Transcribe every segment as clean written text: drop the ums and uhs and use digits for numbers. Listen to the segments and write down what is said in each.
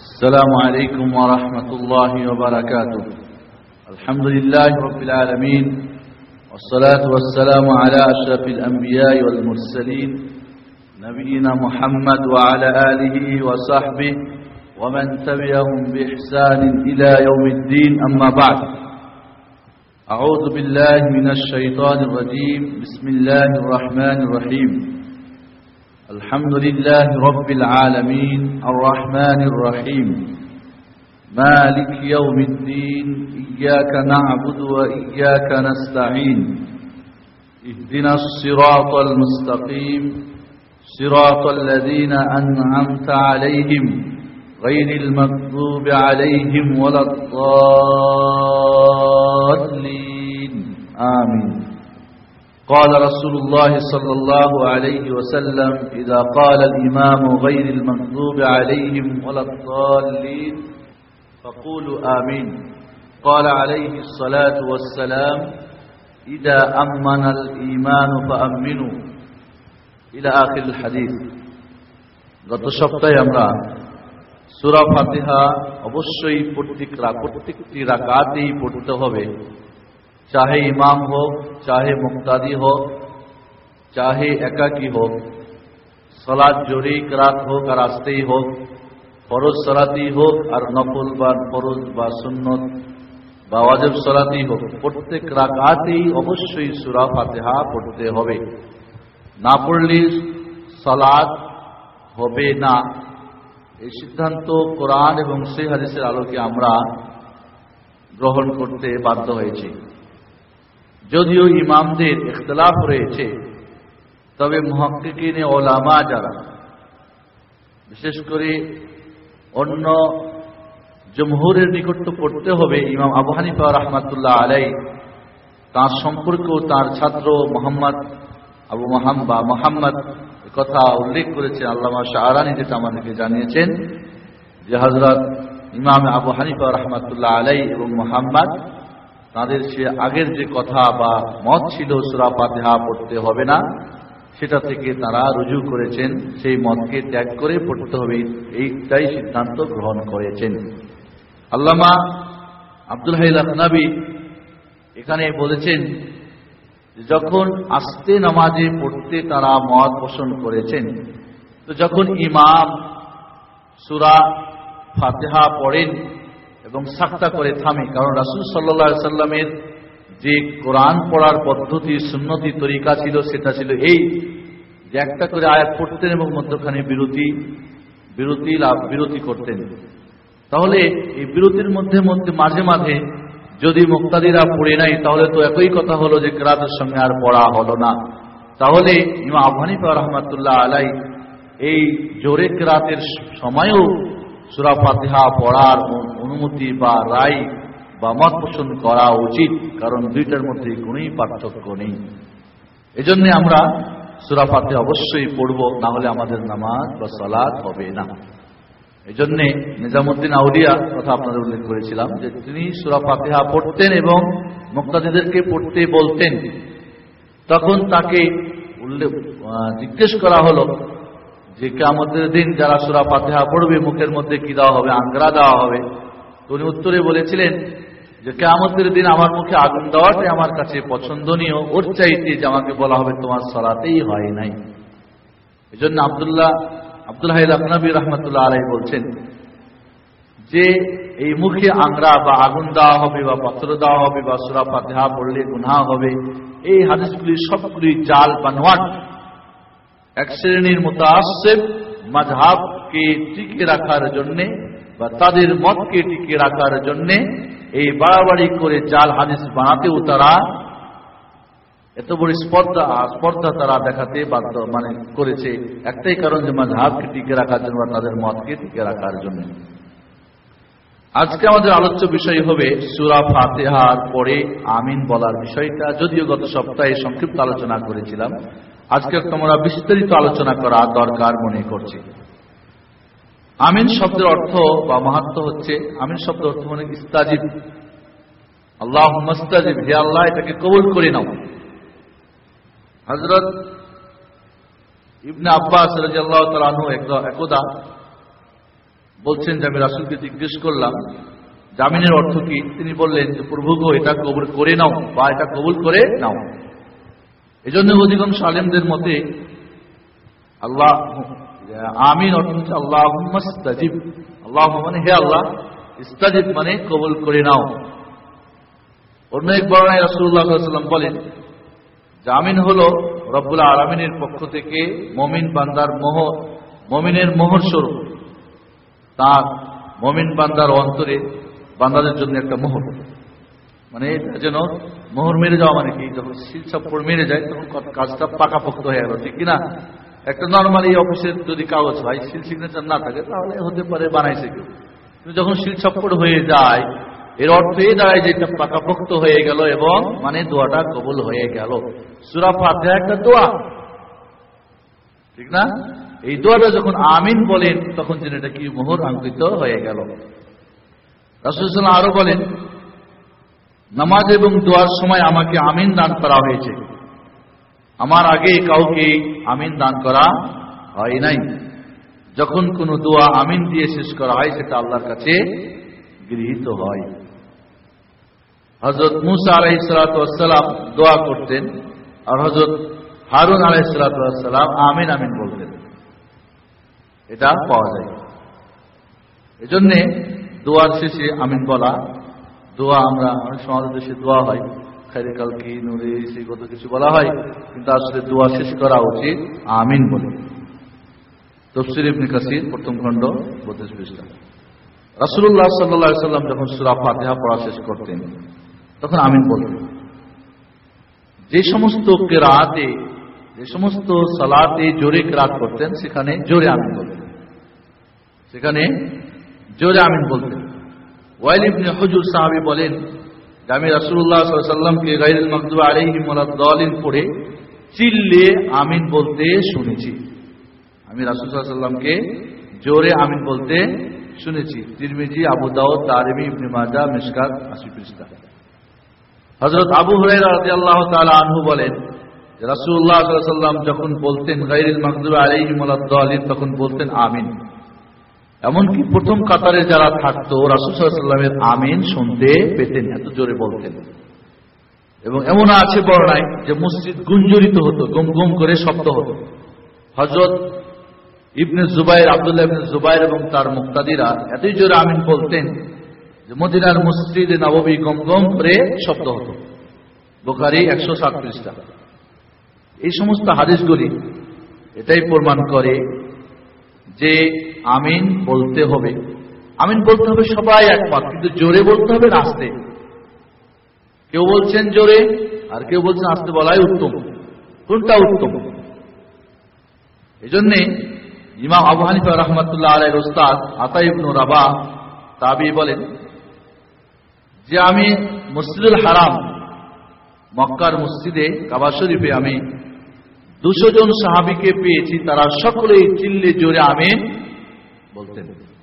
السلام عليكم ورحمة الله وبركاته. الحمد لله رب العالمين، والصلاة والسلام على أشرف الأنبياء والمرسلين نبينا محمد وعلى آله وصحبه ومن تبعهم بإحسان إلى يوم الدين. أما بعد، أعوذ بالله من الشيطان الرجيم. بسم الله الرحمن الرحيم. الحمد لله رب العالمين الرحمن الرحيم مالك يوم الدين. إياك نعبد وإياك نستعين. اهدنا الصراط المستقيم صراط الذين أنعمت عليهم غير المغضوب عليهم ولا الضالين. آمين. قال رسول الله صلى الله عليه وسلم: إذا قال الإمام غير المغضوب عليهم ولا الضالين فقولوا آمين. قال عليه الصلاة والسلام: إذا أمن الإيمان فأمنوا، إلى آخر الحديث. গত সপ্তাহে আমরা সূরা ফাতিহা অবশ্যই প্রত্যেকটি রাকাতেই পড়তে হবে, চাহে ইমাম হোক, চাহে মুক্তাদি হোক, চাহে একাকী হোক, সালাত জোরে কিরাত হোক আর আস্তেই হোক, ফরজ সালাতই হোক আর নফল বা ফরজ বা সুন্নত বা ওয়াজিব সালাতই হোক, প্রত্যেক রাকাতেই অবশ্যই সূরা ফাতিহা পড়তে হবে। না পড়লে সালাত হবে না। এই সিদ্ধান্ত কোরআন এবং সেই হাদিসের আলোকে আমরা গ্রহণ করতে বাধ্য হয়েছি। যদিও ইমামদের ইখতিলাফ রয়েছে, তবে মুহাক্কিকিনে উলামা যারা, বিশেষ করে অন্য জমহুরের নিকট পড়তে হবে ইমাম আবু হানিফা রাহমাতুল্লাহ আলাইহি, তার সম্পর্কেও তার ছাত্র মুহাম্মদ কথা উল্লেখ করেছেন আল্লামা শাহরানি, যেটা আমাদেরকে জানিয়েছেন যে হযরত ইমাম আবু হানিফা রাহমাতুল্লাহ আলাইহি এবং মুহাম্মদ তাদের সে আগের যে কথা বা মত ছিল সূরা ফাতিহা পড়তে হবে না, সেটা থেকে তারা রুজু করেছেন, সেই মতকে ত্যাগ করে পড়তে হবে, এইটাই সিদ্ধান্ত গ্রহণ করেছেন। আল্লামা আব্দুল হাই লাখনাবী এখানে বলেছেন যখন আস্তে নামাজে পড়তে তারা মত পোষণ করেছেন, তো যখন ইমাম সূরা ফাতিহা পড়েন এবং সাক্তা করে থামে, কারণ রাসূল সাল্লাল্লাহু আলাইহি সাল্লামের যে কোরআন পড়ার পদ্ধতি সুন্নতি তরিকা ছিল, সেটা ছিল এই যে একটা করে আয়াত পড়তেন এবং মধ্যখানে বিরতি করতেন। তাহলে এই বিরতির মধ্যে মাঝে মাঝে যদি মুক্তাদিরা পড়ে নাই, তাহলে তো একই কথা হলো যে কিরাতের সঙ্গে আর পড়া হলো না। তাহলে ইমাম আবু হানিফা রাহমাতুল্লাহ আলাইহি এই জোরে কিরাতের সময়ও সূরা ফাতিহা পড়ার অনুমতি বা রায় বা মত পোষণ করা উচিত, কারণ দুইটার মধ্যে কোনো পার্থক্য নেই। এজন্য আমরা সূরা ফাতিহা অবশ্যই পড়ব, না হলে আমাদের নামাজ বা সালাত হবে না। এজন্য নিজামুদ্দিন আউলিয়া কথা আপনাদের উল্লেখ করেছিলাম যে তিনি সূরা ফাতিহা পড়তেন এবং মুক্তাদিদেরকে পড়তে বলতেন। তখন তাকে জিজ্ঞেস করা হলো যে কিয়ামতের দিন যারা সূরা ফাতিহা পড়বে মুখের মধ্যে কি দেওয়া হবে, আঙ্গরা দেওয়া হবে। তো উনি উত্তরে বলেছিলেন যে কিয়ামতের দিন আমার মুখে আগুন দেওয়াটাই আমার কাছে পছন্দনীয়, ওর চাইতে যে আমাকে বলা হবে তোমার সালাতেই হয় নাই। এজন্য আব্দুল হাই লাখনাবী রাহমাতুল্লাহ আলাইহি বলছেন যে এই মুখে আঙ্গরা বা আগুন দেওয়া হবে বা পাথর দেওয়া হবে বা সূরা ফাতিহা পড়লে গুনাহ হবে, এই হাদিসগুলি সবগুলি জাল বানোয়াট। এক শ্রেণীর মুতাআসসিব মাযহাবকে টিকে রাখার জন্য বা তাদের মতকে টিকে রাখার জন্য এই বাড়াবাড়ি করে জাল হাদিস বানাতেও তারা এত বড় স্পর্ধা তারা দেখাতে বাধ্য করেছে, একটাই কারণ যে মাযহাবকে টিকে রাখার জন্য বা তাদের মতকে টিকে রাখার জন্য। আজকে আমাদের আলোচ্য বিষয় হবে সূরা ফাতিহার পরে আমিন বলার বিষয়টা। যদিও গত সপ্তাহে সংক্ষিপ্ত আলোচনা করেছিলাম, আজকে আমরা বিস্তারিত আলোচনা করা দরকার মনে করছি। আমিন শব্দের অর্থ বা মাহাত্ম্য হচ্ছে, আমিন শব্দের অর্থ মানে ইস্তাজিব, আল্লাহুম্মা ইস্তাজিব, হে আল্লাহ এটাকে কবুল করে নাও। হযরত ইবনে আব্বাস রাদিয়াল্লাহু তাআলা আনহু একদা বলছেন যে আমি রাসূলকে জিজ্ঞেস করলাম জামিনের অর্থ কি। তিনি বললেন যে প্রভু গো, এটা কবুল করে নাও বা এটা কবুল করে নাও। এজন্য অধিকাংশ আলেমদের মতে আল্লাহ আমিন অর্থ হচ্ছে আল্লাহুম্মা ইস্তাজিব। আল্লাহ মানে হে আল্লাহ, ইস্তাজিব মানে কবুল করে নাও। অন্য এক বর্ণনায় রাসূলুল্লাহ সাল্লাল্লাহু আলাইহি ওয়াসাল্লাম বলেন যে আমিন হলো রব্বুল আলামিনের পক্ষ থেকে মুমিন বান্দার মুমিনের মোহর স্বরূপ, তার মুমিন বান্দার অন্তরে বান্দাদের জন্য একটা মোহর। মানে যেন মোহর মেরে যাওয়া মানে কি, যখন শিল চাপ্পড় মেরে যায় তখন কাজটা পাকাপোক্ত হয়ে গেল, ঠিক কিনা? একটা নর্মালি অফিসের যদি কাগজ হয়, সিল সিগনেচার না থাকে তাহলে হতে পারে বানাইছে কেউ, কিন্তু যখন শিল চাপ্পড় হয়ে যায় এর অর্থ এই দাঁড়ায় যে এটা পাকাপোক্ত হয়ে গেল এবং মানে দোয়াটা কবুল হয়ে গেল। সূরা ফাতিহা একটা দোয়া, ঠিক না? এই দোয়াটা যখন আমিন বলেন তখন যেন এটা কি মোহর আঙ্কিত হয়ে গেল। রাসূল সাল্লাল্লাহু আলাইহি ওয়াসাল্লাম আরো বলেন নামাজ এবং দোয়ার সময় আমাকে আমিন দান করা হয়েছে, আমার আগে কাউকে আমিন দান করা হয় নাই। যখন কোনো দোয়া আমিন দিয়ে শেষ করা হয় সেটা আল্লাহর কাছে গৃহীত হয়। হযরত মুসা আলাইহিস সালাতু ওয়াস সালাম দোয়া করতেন আর হযরত হারুন আলাইহিস সালাতু ওয়াস সালাম আমিন আমিন বলতেন, এটা পাওয়া যায়। এজন্য দোয়ার শেষে আমিন বলা, দোয়া আমরা অনেক সময় দেশে দোয়া হয় খাইরে কালকি নূরে সেই কত কিছু বলা হয়, কিন্তু আসলে দোয়া শেষ করা উচিত আমিন বলে। তাফসীর ইবনে কাসির প্রথম খণ্ড 32 পৃষ্ঠা। রাসূলুল্লাহ সাল্লাল্লাহু আলাইহি ওয়াসাল্লাম যখন সূরা ফাতিহা পড়া শেষ করতেন তখন আমিন বলতেন। যে সমস্ত কিরাতে, যে সমস্ত সালাতে জোরে কিরাত করতেন সেখানে জোরে আমিন বলতেন, সেখানে জোরে আমিন বলতেন। ওয়াইল ইবনে হুজুর সাহাবী বলেন যে আমি রাসূলুল্লাহ সাল্লাল্লাহু আলাইহি ওয়াসাল্লামকে গায়রুল মাগদুবি আলাইহিম ওয়ালাদ-দালিন পড়ে চিল্লে আমিন বলতে শুনেছি। আমি রাসূল সাল্লাল্লাহু আলাইহি ওয়াসাল্লামকে জোরে আমিন বলতে শুনেছি। তিরমিজি, আবু দাউদ, দারিমি, ইবনে মাজাহ, মিশকাত 80 পৃষ্ঠা। হযরত আবু হুরায়রা রাদিয়াল্লাহু তাআলা আনহু বলেন যে রাসূলুল্লাহ সাল্লাল্লাহু আলাইহি ওয়াসাল্লাম যখন বলতেন গায়রুল মাগদুবি আলাইহিম ওয়ালাদ-দালিন তখন বলতেন আমিন। এমনকি প্রথম কাতারে যারা থাকতো রাসূল সাল্লাল্লাহু আলাইহি ওয়াসাল্লামের আমিন শুনতে পেতেন, এত জোরে বলতেন। এবং এমন আছে বর্ণায় যে মসজিদ গুঞ্জরিত হতো, গুম গুম করে শব্দ হতো। হযরত ইবনে জুবাইর, আব্দুল্লাহ ইবনে জুবাইর এবং তার মুক্তাদিরা এতই জোরে আমিন বলতেন যে মদিনার মসজিদে নববী গম গম করে শব্দ হতো। বুখারী 107 পৃষ্ঠা। এই সমস্ত হাদিসগুলি এটাই প্রমাণ করে যে আমিন বলতে হবে। আমিন বলতে হবে সবাই একমত, কিন্তু জোরে বলতে হবে না আস্তে। কেউ বলছেন জোরে আর কেউ বলছেন আস্তে বলাই উত্তম। কোনটা উত্তম? এজন্য ইমাম আবু হানিফা রাহমাতুল্লাহ আলাইহির উস্তাদ আতা ইবনে রাবাহ তাবী বলেন যে আমি মসজিদুল হারাম মক্কার মসজিদে কাবা শরীফে আমি 200 জন সাহাবীকে পেয়েছি, তারা সকলেই চিল্লে জোরে আমিন বলতেন।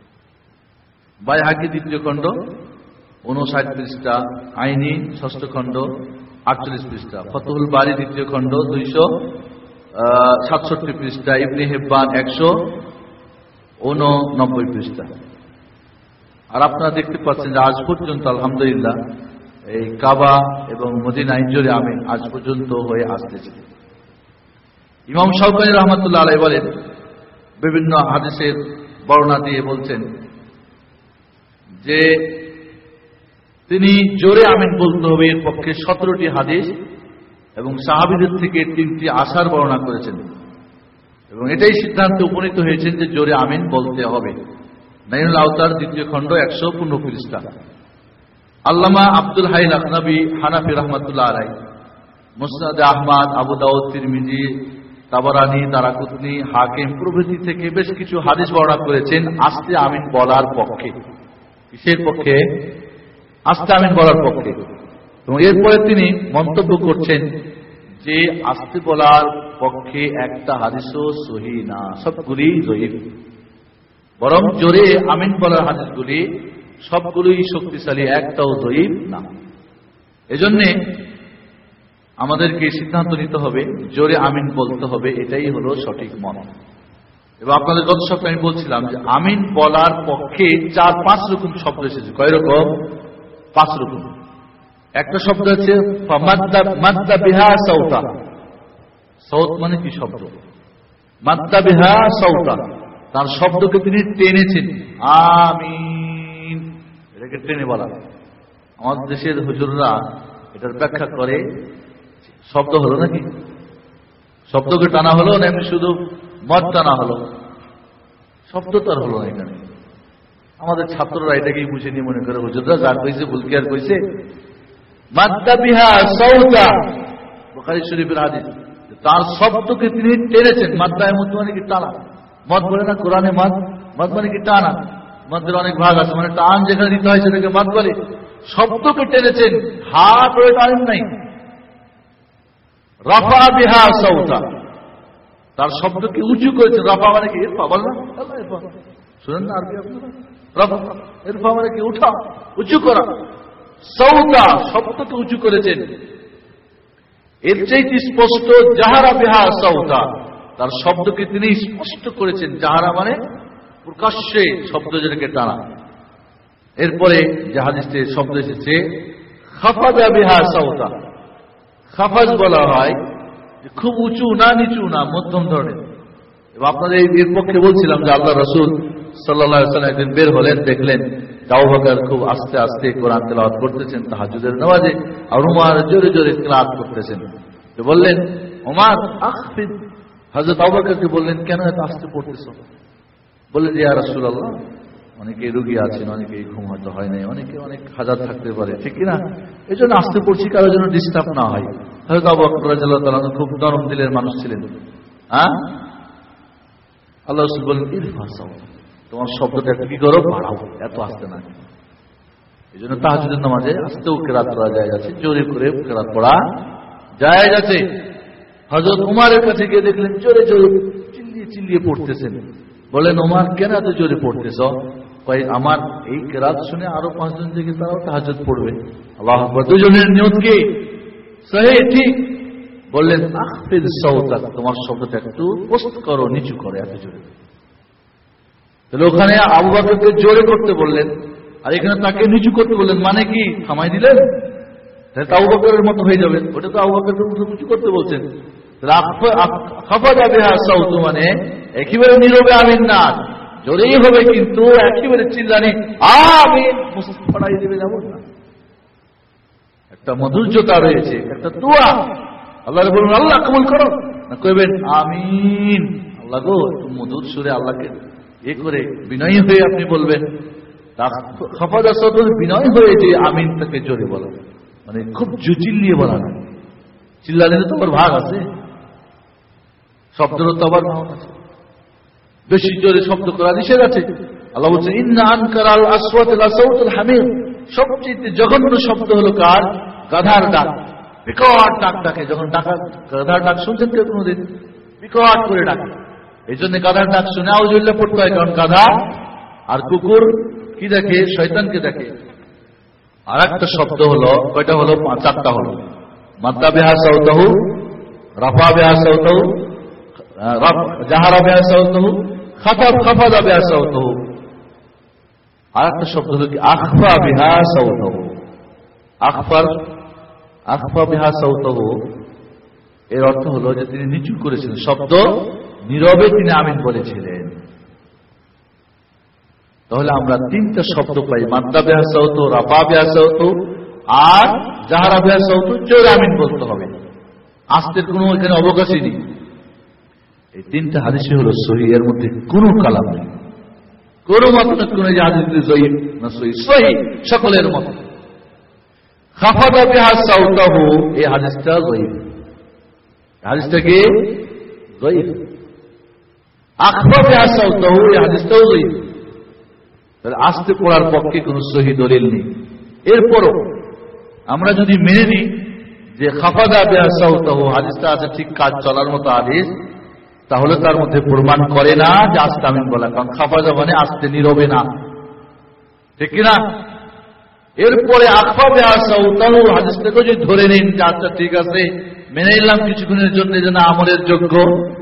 বাইহাকি 2য় খণ্ড 59 পৃষ্ঠা, আইনি 6ষ্ঠ খণ্ড 48 পৃষ্ঠা, ফতহুল বারী 2য় খণ্ড 267 পৃষ্ঠা, ইবনে হিব্বান 189 পৃষ্ঠা। আর আপনারা দেখতে পাচ্ছেন যে আজ পর্যন্ত আলহামদুলিল্লাহ এই কাবা এবং মদিনায় জোরে আমিন আজ পর্যন্ত হয়ে আসতেছে। ইমাম শাওকানী রাহমাতুল্লাহ আলাইহি বলেন, বিভিন্ন হাদিসের বর্ণনা দিয়ে বলছেন যে তিনি জোরে আমিন বলতে হবে এর পক্ষে 17টি হাদিস এবং সাহাবীদের থেকে 3টি আসার বর্ণনা করেছেন এবং এটাই সিদ্ধান্তে উপনীত হয়েছেন যে জোরে আমিন বলতে হবে। নাইনুল আওতার 2য় খণ্ড 115 পৃষ্ঠা। আল্লামা আব্দুল হাই লাখনবী হানাফি রাহমাতুল্লাহ আলাইহি মুসনাদ আহমদ, আবু দাউদ, তিরমিজি, তাবারানী, দারাকুতনী, হাকিম প্রভৃতি থেকে বেশ কিছু হাদিস বর্ণনা করেছেন আস্তে আমিন বলার পক্ষে। কিসের পক্ষে? আস্তে আমিন বলার পক্ষে। এবং এরপরে তিনি মন্তব্য করছেন যে আস্তে বলার পক্ষে একটা হাদিসও সহিহ না, সবগুলি যঈফ। বরং জোরে আমিন বলার হাদিসগুলি সবগুলোই শক্তিশালী, একটাও যঈফ না। এজন্য আমাদেরকে সিদ্ধান্ত নিতে হবে জোরে আমিন বলতে হবে, এটাই হলো সঠিক মত। এবার আপনাদের গত সপ্তাহে আমি বলছিলাম যে আমিন বলার পক্ষে 4-5 রকম শব্দ এসেছে। কয় রকম? 5 রকম। একটা শব্দ হচ্ছে মাদ্দা বিহা সাউতা। সাউত মানে কি শব্দ? মাদ্দা বিহা সাউতা, তার শব্দকে তিনি টেনেছেন। আমিন এটাকে টেনে বলা। আমাদের দেশের হুজুররা এটার ব্যাখ্যা করে, শব্দ হলো নাকি? শব্দকে টানা হলো না এমনি শুধু মদ টানা হলো? শব্দ তো আর হলো না এখানে। আমাদের ছাত্ররা এটাকেই বুঝে নিয়ে মনে করে হুজুররা যা কইছে ভুল কি আর কইছে। মাদ্দা বিহা সাউতা, বুখারী শরীফের হাদিস, তার শব্দকে তিনি টেনেছেন। মাদ্দায় মদ মানে কি টানা। মদ বলে না কোরআনে মদ, মদ মানে কি টানা। মদের অনেক ভাগ আছে, মানে টান যেখানে দিতে হয় সেটাকে মদ বলে। শব্দকে টেনেছেন, হাত হয়ে টানেন নাই। রাফা বিহা সাউতা, তার শব্দকে উঁচু করেছেন। রাফা মানে কি? ইরফা বল না, শুনেন না আরবি আপনারা? রাফা ইরফা মানে কি? উঠা, উঁচু করা। সাউতা শব্দকে উঁচু করেছেন। এর চাইতে স্পষ্ট জাহারা বিহা সাউতা, তার শব্দকে তিনি স্পষ্ট করেছেন। জাহারা মানে প্রকাশ্যে শব্দ যেটাকে টানা। এরপরে যে হাদিসে শব্দ এসেছে খাফাজা বিহা সাউতা, খাফাজ বলা হয় খুব উঁচু না নিচু না, মধ্যম ধরনের। এবং আপনাদের এর পক্ষে বলছিলাম যে আল্লাহ রাসূল সাল্লাল্লাহু আলাইহি ওয়াসাল্লাম একদিন বের হলেন, দেখলেন আবু বকর খুব আস্তে আস্তে কোরআন তেলাওয়াত করতেছেন তাহাজ্জুদের নামাজে, আর উমর জোরে জোরে তেলাওয়াত করতেছেন। তো বললেন ওমর আখফিদ। হযরত আবু বকরকে বললেন কেন এত আস্তে পড়তেছো? বললেন ইয়া রাসূলুল্লাহ, অনেকে রোগী আছেন, অনেকে ঘুম হয়তো হয় নাই, অনেকে অনেক হাজার থাকতে পারে, ঠিক কিনা? এই জন্য আস্তে পড়ছি, কারোর জন্য ডিস্টার্ব না হয়। হযরত আবু বকর রাদিয়াল্লাহু তাআলা খুব নরম দিলের মানুষ ছিলেন। আল্লাহ রাসূল বলেন ইরফা সাউত, তোমার শব্দটা একটু কি করো, বাড়াও, এত আস্তে না। এই জন্য তাহাজ্জুদের নামাজে আস্তেও কেরাত পড়া যায় আছে, জোরে করে কেরাত পড়া যায় আছে। হযরত উমরের কাছে গিয়ে দেখলেন জোরে জোরে চিল্লিয়ে চিল্লিয়ে পড়তেছেন। বলেন ওমর কেন এত জোরে পড়তেছ? কই আমার এই কেরাত শুনে আরো 5 জন থেকে তারাও তাহাজ্জুদ পড়বে। আল্লাহু আকবার। দুজনের নিয়ত কি সহি? ঠিক। বললেন আখফিদ সাউতাক, তোমার শব্দটা একটু পোস্ট করো, নিচু করো, এত জোরে। তাহলে ওখানে আবু বকরকে জোরে করতে বললেন, আর এখানে তাকে নিচু করতে বললেন, মানে কি থামাই দিলেন? তাহলে আবু বকরের মতো হয়ে যাবে। ওটা তো আবু বকরকে নিচু করতে বলছেন। খাফাজা বিহা সাউতু মানে একেবারে নীরবে আমিন না, জোরেই হবে, কিন্তু একেবারে চিল্লানি আমিন পড়াই দেবে যাব না। একটা মধুর্যতা রয়েছে, একটা দোয়া। আল্লাহ বলুন আল্লাহ কবুল করো, না কইবেন আমিন। আল্লাহ গো, মধুর সুরে আল্লাহকে করে বিনয়ী হয়ে আপনি বলবেন। খাফাজা সাউতু বিনয় হয়ে যে আমিন তাকে জোরে বলা, মানে খুব চিল্লিয়ে বলা না। চিল্লালে তো আবার ভাগ আছে, শব্দের তো আবার ভাগ আছে। বেশি জোরে শব্দ করা নিষেধ আছে। আল্লাহ বলছেন ইন্না আনকারাল আসওয়াতি লাসাউতুল হামির, সবচেয়ে জঘন্য শব্দ হলো কার? গাধার ডাক। বিকট ডাক ডাকে, যখন গাধার ডাক শুনছেন কেউ কোনোদিন? বিকট করে ডাকে। এই জন্য গাধার ডাক শুনে আউযুবিল্লাহ পড়তে হয়, কারণ গাধা আর কুকুর কি দেখে? শয়তানকে দেখে। আর একটা শব্দ হলো, কয়টা হলো? 4টা হলো। মাদ্দা বিহা সাউতাহু, রাফা বিহা সাউতাহু, জাহারা বিহা সাউতাহু, খাফাদা বিহা সাউতাহু। আর একটা শব্দ হলো কি? আখফা বিহা সাউতাহু। আখফা বিহা সাউতাহু এর অর্থ হলো যে তিনি নিচু করেছিলেন শব্দ, নীরবে তিনি আমিন বলেছিলেন। তাহলে আমরা 3টা শব্দ পাই, মাদ্দা বিহা সাউতু, রাফা বিহা সাউতু, আর জাহারা বিহা সাউতু। জোরে আমিন বলতে হবে, আস্তের কোনো এখানে অবকাশই নেই। এই 3টা হাদিস হলো সহিহ, এর মধ্যে কোনো কালাম নেই, কোনো মত না, কোনো হাদিস সহিহ না সহিহ, সহিহ সকলের মত। খাফাদা বিহা সাউতাহু, এই হাদিসটা সহিহ, হাদিসটা কি সহিহ। আখফা বিহা সাউতাহু, এই হাদিসটাও সহিহ। তাহলে আস্তে পড়ার পক্ষে কোন সহি দলিল নেই। এরপরও আমরা যদি মেনে নিই যে খাফাদা বিহা সাউতাহু হাদিসটা আছে, ঠিক কাজ চলার মতো হাদিস, তাহলে তার মধ্যে প্রমাণ করে না যে আস্তে আমিন বলা, কারণ খাফাদা মানে আস্তে নীরবে না, ঠিক কিনা? এরপরে আখফা বিহা সাউতাহু হাদিসটাকে যদি ধরে নিন যে আচ্ছা ঠিক আছে, মেনে নিলাম কিছুক্ষণের জন্য, যেন আমলের যোগ্য,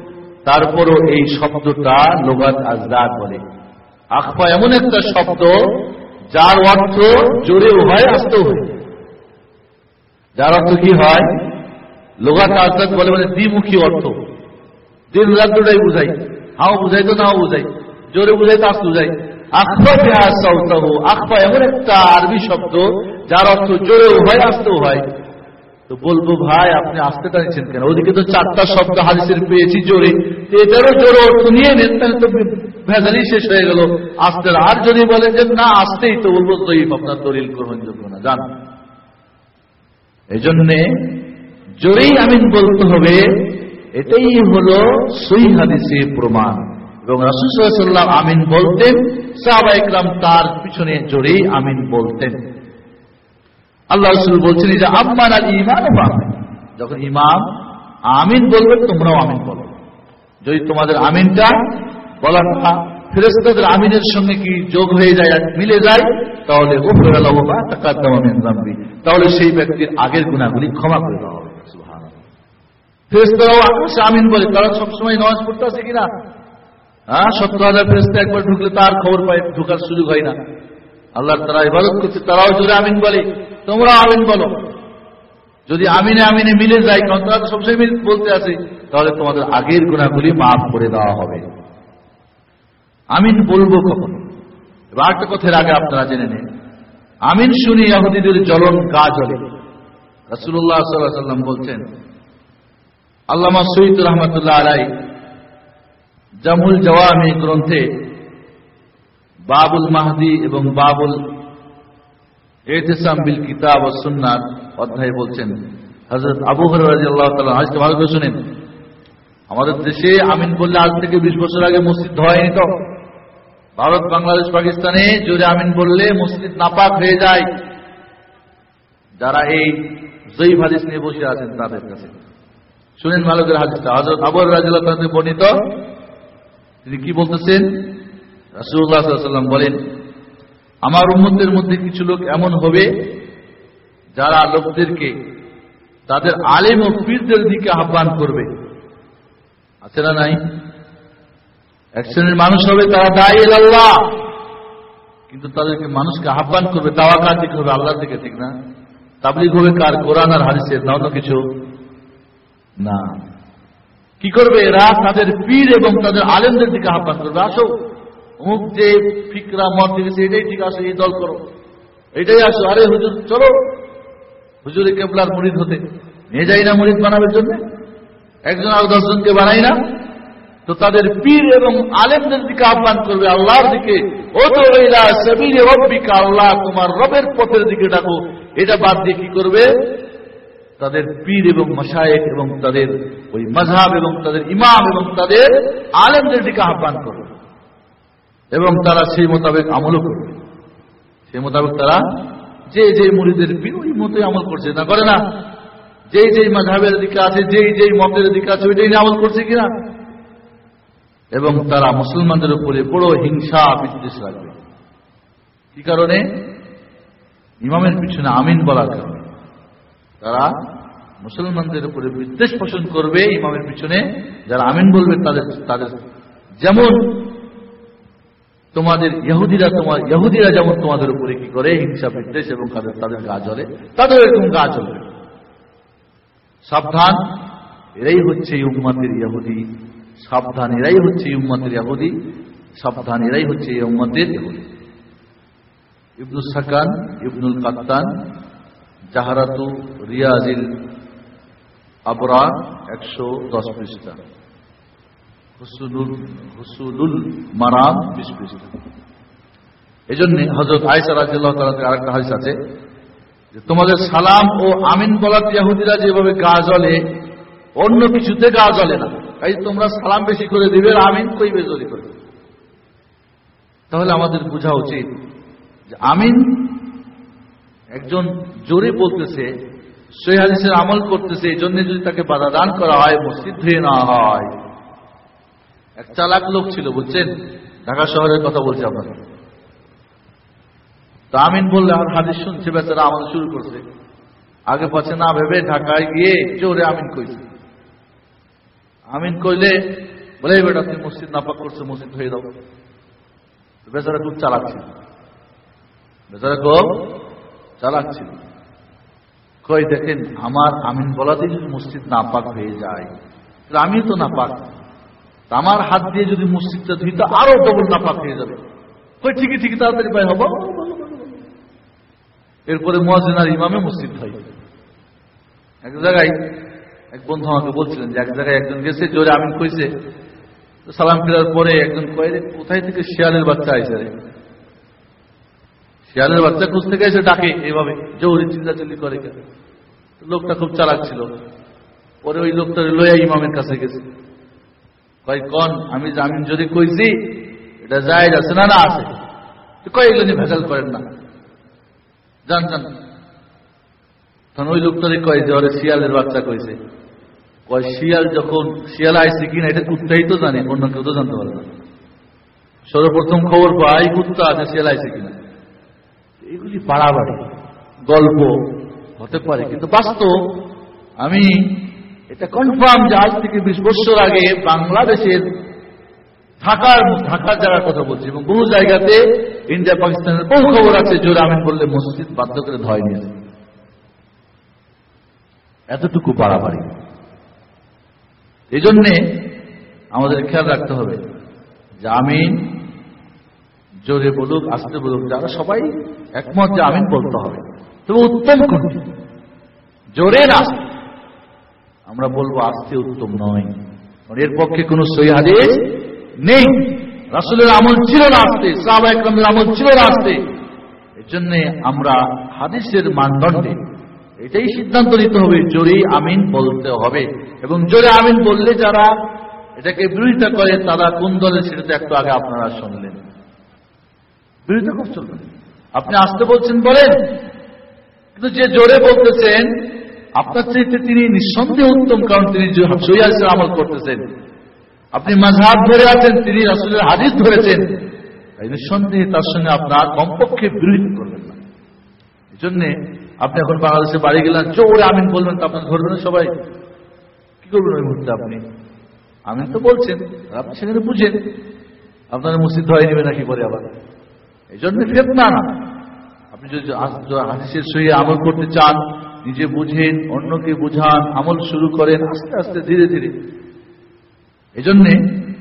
তারপরও এই শব্দটা লুগাত আজদাদ বলে। আখফা এমন একটা শব্দ যার অর্থ জোরেও হয় আস্তেও হয়। যার অর্থ কি হয়? লুগাত আজদাদ বলে মানে দ্বিমুখী অর্থ। দিন রাত দুটাই বুঝাই, হাও বুঝাই তো নাও বুঝাই, জোরে বুঝাই তো আস্তে বুঝাই। আখফা বিহা সাওতাহু, আখফা এমন একটা আরবি শব্দ যার অর্থ জোরেও হয় আস্তেও হয়। তো বলবো ভাই আপনি আস্তে টানছেন কেন? ওদিকে তো 4টা শব্দ হাদিসের পেয়েছি জোরে, এটারও জোরে অর্থ নিয়ে নেন, তাহলে তো ভেজালই শেষ হয়ে গেল আস্তে। আর যদি বলেন যে না আস্তেই, তো বলবো দঈফ, আপনার দলিল গ্রহণযোগ্য না। জান এই জন্যে জোরেই আমিন বলতে হবে, এটাই হলো সহিহ হাদিসে প্রমাণ। এবং রাসূল সাল্লাল্লাহু আলাইহি ওয়াসাল্লাম আমিন বলতেন, সাহাবায়ে কেরাম তার পিছনে জোরেই আমিন বলতেন। আল্লাহ রাসূল বলছেন যে আম্মান আল ঈমান ওয়া যখন ইমাম আমিন বলবে তোমরাও আমিন বলো। যদি তোমাদের আমিনটা বলাটা ফেরেশতাদের আমিনের সঙ্গে কি যোগ হয়ে যায়, মিলে যায়, তাহলে গুফিরা লাহু মা তাকাদ্দামা মিন যামবি, তাহলে সেই ব্যক্তির আগের গুনাহগুলি ক্ষমা করে দেওয়া হবে। সুবহানাল্লাহ। ফেরেশতারাও আকাশে আমিন বলে, তারা সবসময় নামাজ পড়তে আছে কিনা? 70,000 ফেরেশতা একবার ঢুকলে তার খবর পায়, ঢোকার সুযোগ হয় না। আল্লাহর তারা ইবাদত করছে, তারাও জোরে আমিন বলে, তোমরা আমিন বলো। যদি আমিনে আমিনে মিলে যায়, কারণ তারা সবসময় বলতে আছে, তাহলে তোমাদের আগের গুনাহগুলি মাফ করে দেওয়া হবে। আমিন বলবো কখন? এবার একটা কথার আগে আপনারা জেনে নেন, আমিন শুনি ইহুদিদের জ্বলন গা জ্বলে। রাসূলুল্লাহ সাল্লাল্লাহু আলাইহি ওয়াসাল্লাম বলছেন, আল্লামা সৈয়দ রাহমাতুল্লাহ আলাইহি জামুল জাওয়ামি গ্রন্থে বাবুল মাহদি এবং বাবুল ইতিসাম বিল কিতাব ওয়াস সুন্নাহ অধ্যায়ে বলছেন, হযরত আবু হুরায়রা রাদিয়াল্লাহু তাআলা হাদিসটা ভালো করে শুনেন। আমাদের দেশে আমিন বললে আজ থেকে 20 বছর আগে মসজিদ হয়নি তো। ভারত, বাংলাদেশ, পাকিস্তানে জোরে আমিন বললে মসজিদ নাপাক হয়ে যায়। যারা এই যঈফ হাদিস নিয়ে বসে আছেন তাদের কাছে শুনেন ভালো করে হাদিসটা। হযরত আবু হুরায়রা রাদিয়াল্লাহু তাআলা থেকে বর্ণিত, তিনি কি বলতেছেন? রাসূলুল্লাহ সাল্লাল্লাহু আলাইহি ওয়াসাল্লাম বলেন, আমার উম্মতের মধ্যে কিছু লোক এমন হবে যারা লোকদেরকে তাদের আলেম ও পীরদের দিকে আহ্বান করবে। আছে না নাই? এক শ্রেণীর মানুষ হবে তারা দাঈ ইলাল্লাহ, কিন্তু তাদেরকে মানুষকে আহ্বান করবে, দাওয়া কার দিকে হবে? আল্লাহর দিকে, ঠিক না? তাবলীগ হবে কার? কোরআন আর হাদিসের, না অন্য কিছু না। কি করবে এরা? তাদের পীর এবং তাদের আলেমদের দিকে আহ্বান করবে, আসো অমুক যে ফিকরা মত দিয়েছে এটাই ঠিক আছে, এই দল করো, এটাই আসো। আরে হুজুর চলো হুজুরে কেবলার মুরিদ হতে, নিয়ে যাই না মুরিদ বানানোর জন্য? একজন আর 10 জনকে বানাই না? তো তাদের পীর এবং আলেমদের দিকে আহ্বান করবে, আল্লাহর দিকে। ওদউ ইলা সাবিলি রাব্বিকা, আল্লাহ তোমার রবের পথের দিকে ডাকো। এটা বাদ দিয়ে কি করবে? তাদের পীর এবং মাশায়েখ এবং তাদের ওই মাযহাব এবং তাদের ইমাম এবং তাদের আলেমদের দিকে আহ্বান করবে, এবং তারা সেই মোতাবেক আমলও করবে। সেই মোতাবেক তারা যে যে মুরিদের পীর ওই মতই আমল করছে, না করে না? যেই যেই মাযহাবের দিকে আছে, যেই যেই মতের দিকে আছে, ওইটাই নিয়ে আমল করছে কিনা? এবং তারা মুসলমানদের উপরে বড় হিংসা বিদ্বেষ রাখবে। কি কারণে? ইমামের পিছনে আমিন বলার কারণে। তারা মুসলমানদের উপরে বিদ্বেষ পোষণ করবে ইমামের পিছনে যারা আমিন বলবে তাদের। যেমন তোমাদের ইহুদিরা যেমন তোমাদের উপরে কি করে হিংসা বিদ্বেষ এবং তাদের গা জ্বলে, তাদের এরকম গা জ্বলবে। সাবধান, এরাই হচ্ছে এই উম্মতের ইহুদি। সাবধান, এরাই হচ্ছে এই উম্মতের ইহুদি। সাবধান, এরাই হচ্ছে এই উম্মতের ইহুদি। ইবনুস সাকান, ইবনুল কাত্তান, জাহারাতু রিয়াজিল আবরার 110 পৃষ্ঠা, হুসুলুল মারাম 20 পৃষ্ঠা। এই জন্য হযরত আয়েশা রাদিয়াল্লাহু তাআলা থেকে আরেকটা হাদিস আছে যে তোমাদের সালাম ও আমিন বলাতে ইহুদিরা যেভাবে গা জ্বলে, অন্য কিছুতে গা জ্বলে না। তাই তোমরা সালাম বেশি করে দিবে, আমিন কইবে জোরে করে। তাহলে আমাদের বোঝা উচিত যে আমিন একজন জোরে বলতেছে, সেই হাদিসের আমল করতেছে, এই জন্য যদি তাকে বাধা দান করা হয়, মসজিদ ধুয়ে নেওয়া হয়। এক চালাক লোক ছিল, বুঝছেন, ঢাকা শহরের কথা বলছি আপনাকে। তো আমিন বললে আর হাদিস শুনছে, বেচারা আমল শুরু করছে। আগে পাচ্ছে না ভেবে ঢাকায় গিয়ে জোরে আমিন কইছে। আমিন কইলে বলে এই বেটা তুমি মসজিদ নাপাক করছো, মসজিদ হয়ে দাও। বেচারা খুব চালাক ছিল, বেচারা খুব চালাক ছিল। কই দেখেন আমার আমিন বলাতেই যদি মসজিদ নাপাক হয়ে যায়, আমি তো নাপাক, আমার হাত দিয়ে যদি মসজিদটা ধুই তো আরো ডবল নাপাক হয়ে যাবে। কই ঠিকই ঠিকই তাড়াতাড়ি পাই হবো। এরপরে মুয়াজ্জিন আর ইমামে মসজিদ হয়। এক জায়গায় এক বন্ধু আমাকে বলছিলেন যে এক জায়গায় একজন গেছে, জোরে আমিন কইছে, সালাম ফেরার পরে একজন কয়ে কোথায় থেকে শিয়ালের বাচ্চা আইসে রে, শিয়ালের বাচ্চা কোথা থেকে এসে ডাকে এভাবে জোরে চিল্লাচিল্লি করে। লোকটা খুব চালাক ছিল। পরে ওই লোকটা লইয়া ইমামের কাছে গেছে, কয় কন আমি আমিন যদি কইছি এটা জায়েজ আছে না? না আছে। কয় এগুলো নিয়ে ভেজাল করেন না, জান জান। তখন ওই লোকটারে কয় যে ওরে শিয়ালের বাচ্চা কইছে। কয় শিয়াল যখন শিয়াল আইছে কিনা এটা কুত্তাই তো জানে, অন্য কেউ তো জানতে পারে না। সর্বপ্রথম খবর পাই কুত্তা আছে, শিয়াল আইছে কিনা। এগুলি বাড়াবাড়ি গল্প হতে পারে, কিন্তু বাস্তব আমি এটা কনফার্ম যে আজ থেকে 20 বছর আগে বাংলাদেশের ঢাকার জায়গার কথা বলছি, এবং বহু জায়গাতে ইন্ডিয়া পাকিস্তানের বহু খবর আছে জোরে আমিন বললে মসজিদ বাধ্য করে ধয় নিয়েছে। এতটুকু বাড়াবাড়ি। এই জন্যে আমাদের খেয়াল রাখতে হবে যে আমিন জোরে বলুক আস্তে বলুক, যারা সবাই একমত যে আমিন বলতে হবে, তবে উত্তম কোনটি? জোরে না আমরা বলবো আস্তে উত্তম নয়, এর পক্ষে কোন সহিহ হাদিস নেই। রাসূলের আমল ছিল না আস্তে, সাহাবায়ে কেরামের আমল ছিল না আস্তে। এর জন্য আমরা হাদিসের মানদণ্ডে এটাই সিদ্ধান্ত নিতে হবে, জোরে আমিন বলতে হবে। এবং জোরে আমিন বললে যারা এটাকে বিরোধিতা করে তারা কোন দলের সেটা তো একটু আগে আপনারা শুনলেন। বিরোধিতা খুব চলবে। আপনি আস্তে বলছেন বলেন, কিন্তু যে জোরে বলতেছেন আপনার চাইতে তিনি নিঃসন্দেহে উত্তম, কারণ তিনি সহিহ হাদিসের আমল করতেছেন। আপনি মাযহাব ধরে আছেন, তিনি রাসূলের হাদিস ধরেছেন, তাই নিঃসন্দেহে তার সঙ্গে আপনার কমপক্ষে বিরোধিতা করবেন না। এই জন্যে আপনি এখন বাংলাদেশে বাড়ি গেলেন, জোরে আমিন বলবেন তো আপনার ধরবেন সবাই, কি করবেন ওই মুহূর্তে? আপনি আমিন তো বলছেন, আপনি সেখানে বুঝেন আপনার মসজিদ ধরে নেবে নাকি পরে আবার। এই জন্য ফিতনা না। আপনি যদি হাদিসের সহিহ আমল করতে চান, নিজে বুঝেন, অন্যকে বুঝান, আমল শুরু করেন আস্তে আস্তে ধীরে ধীরে। এই জন্যে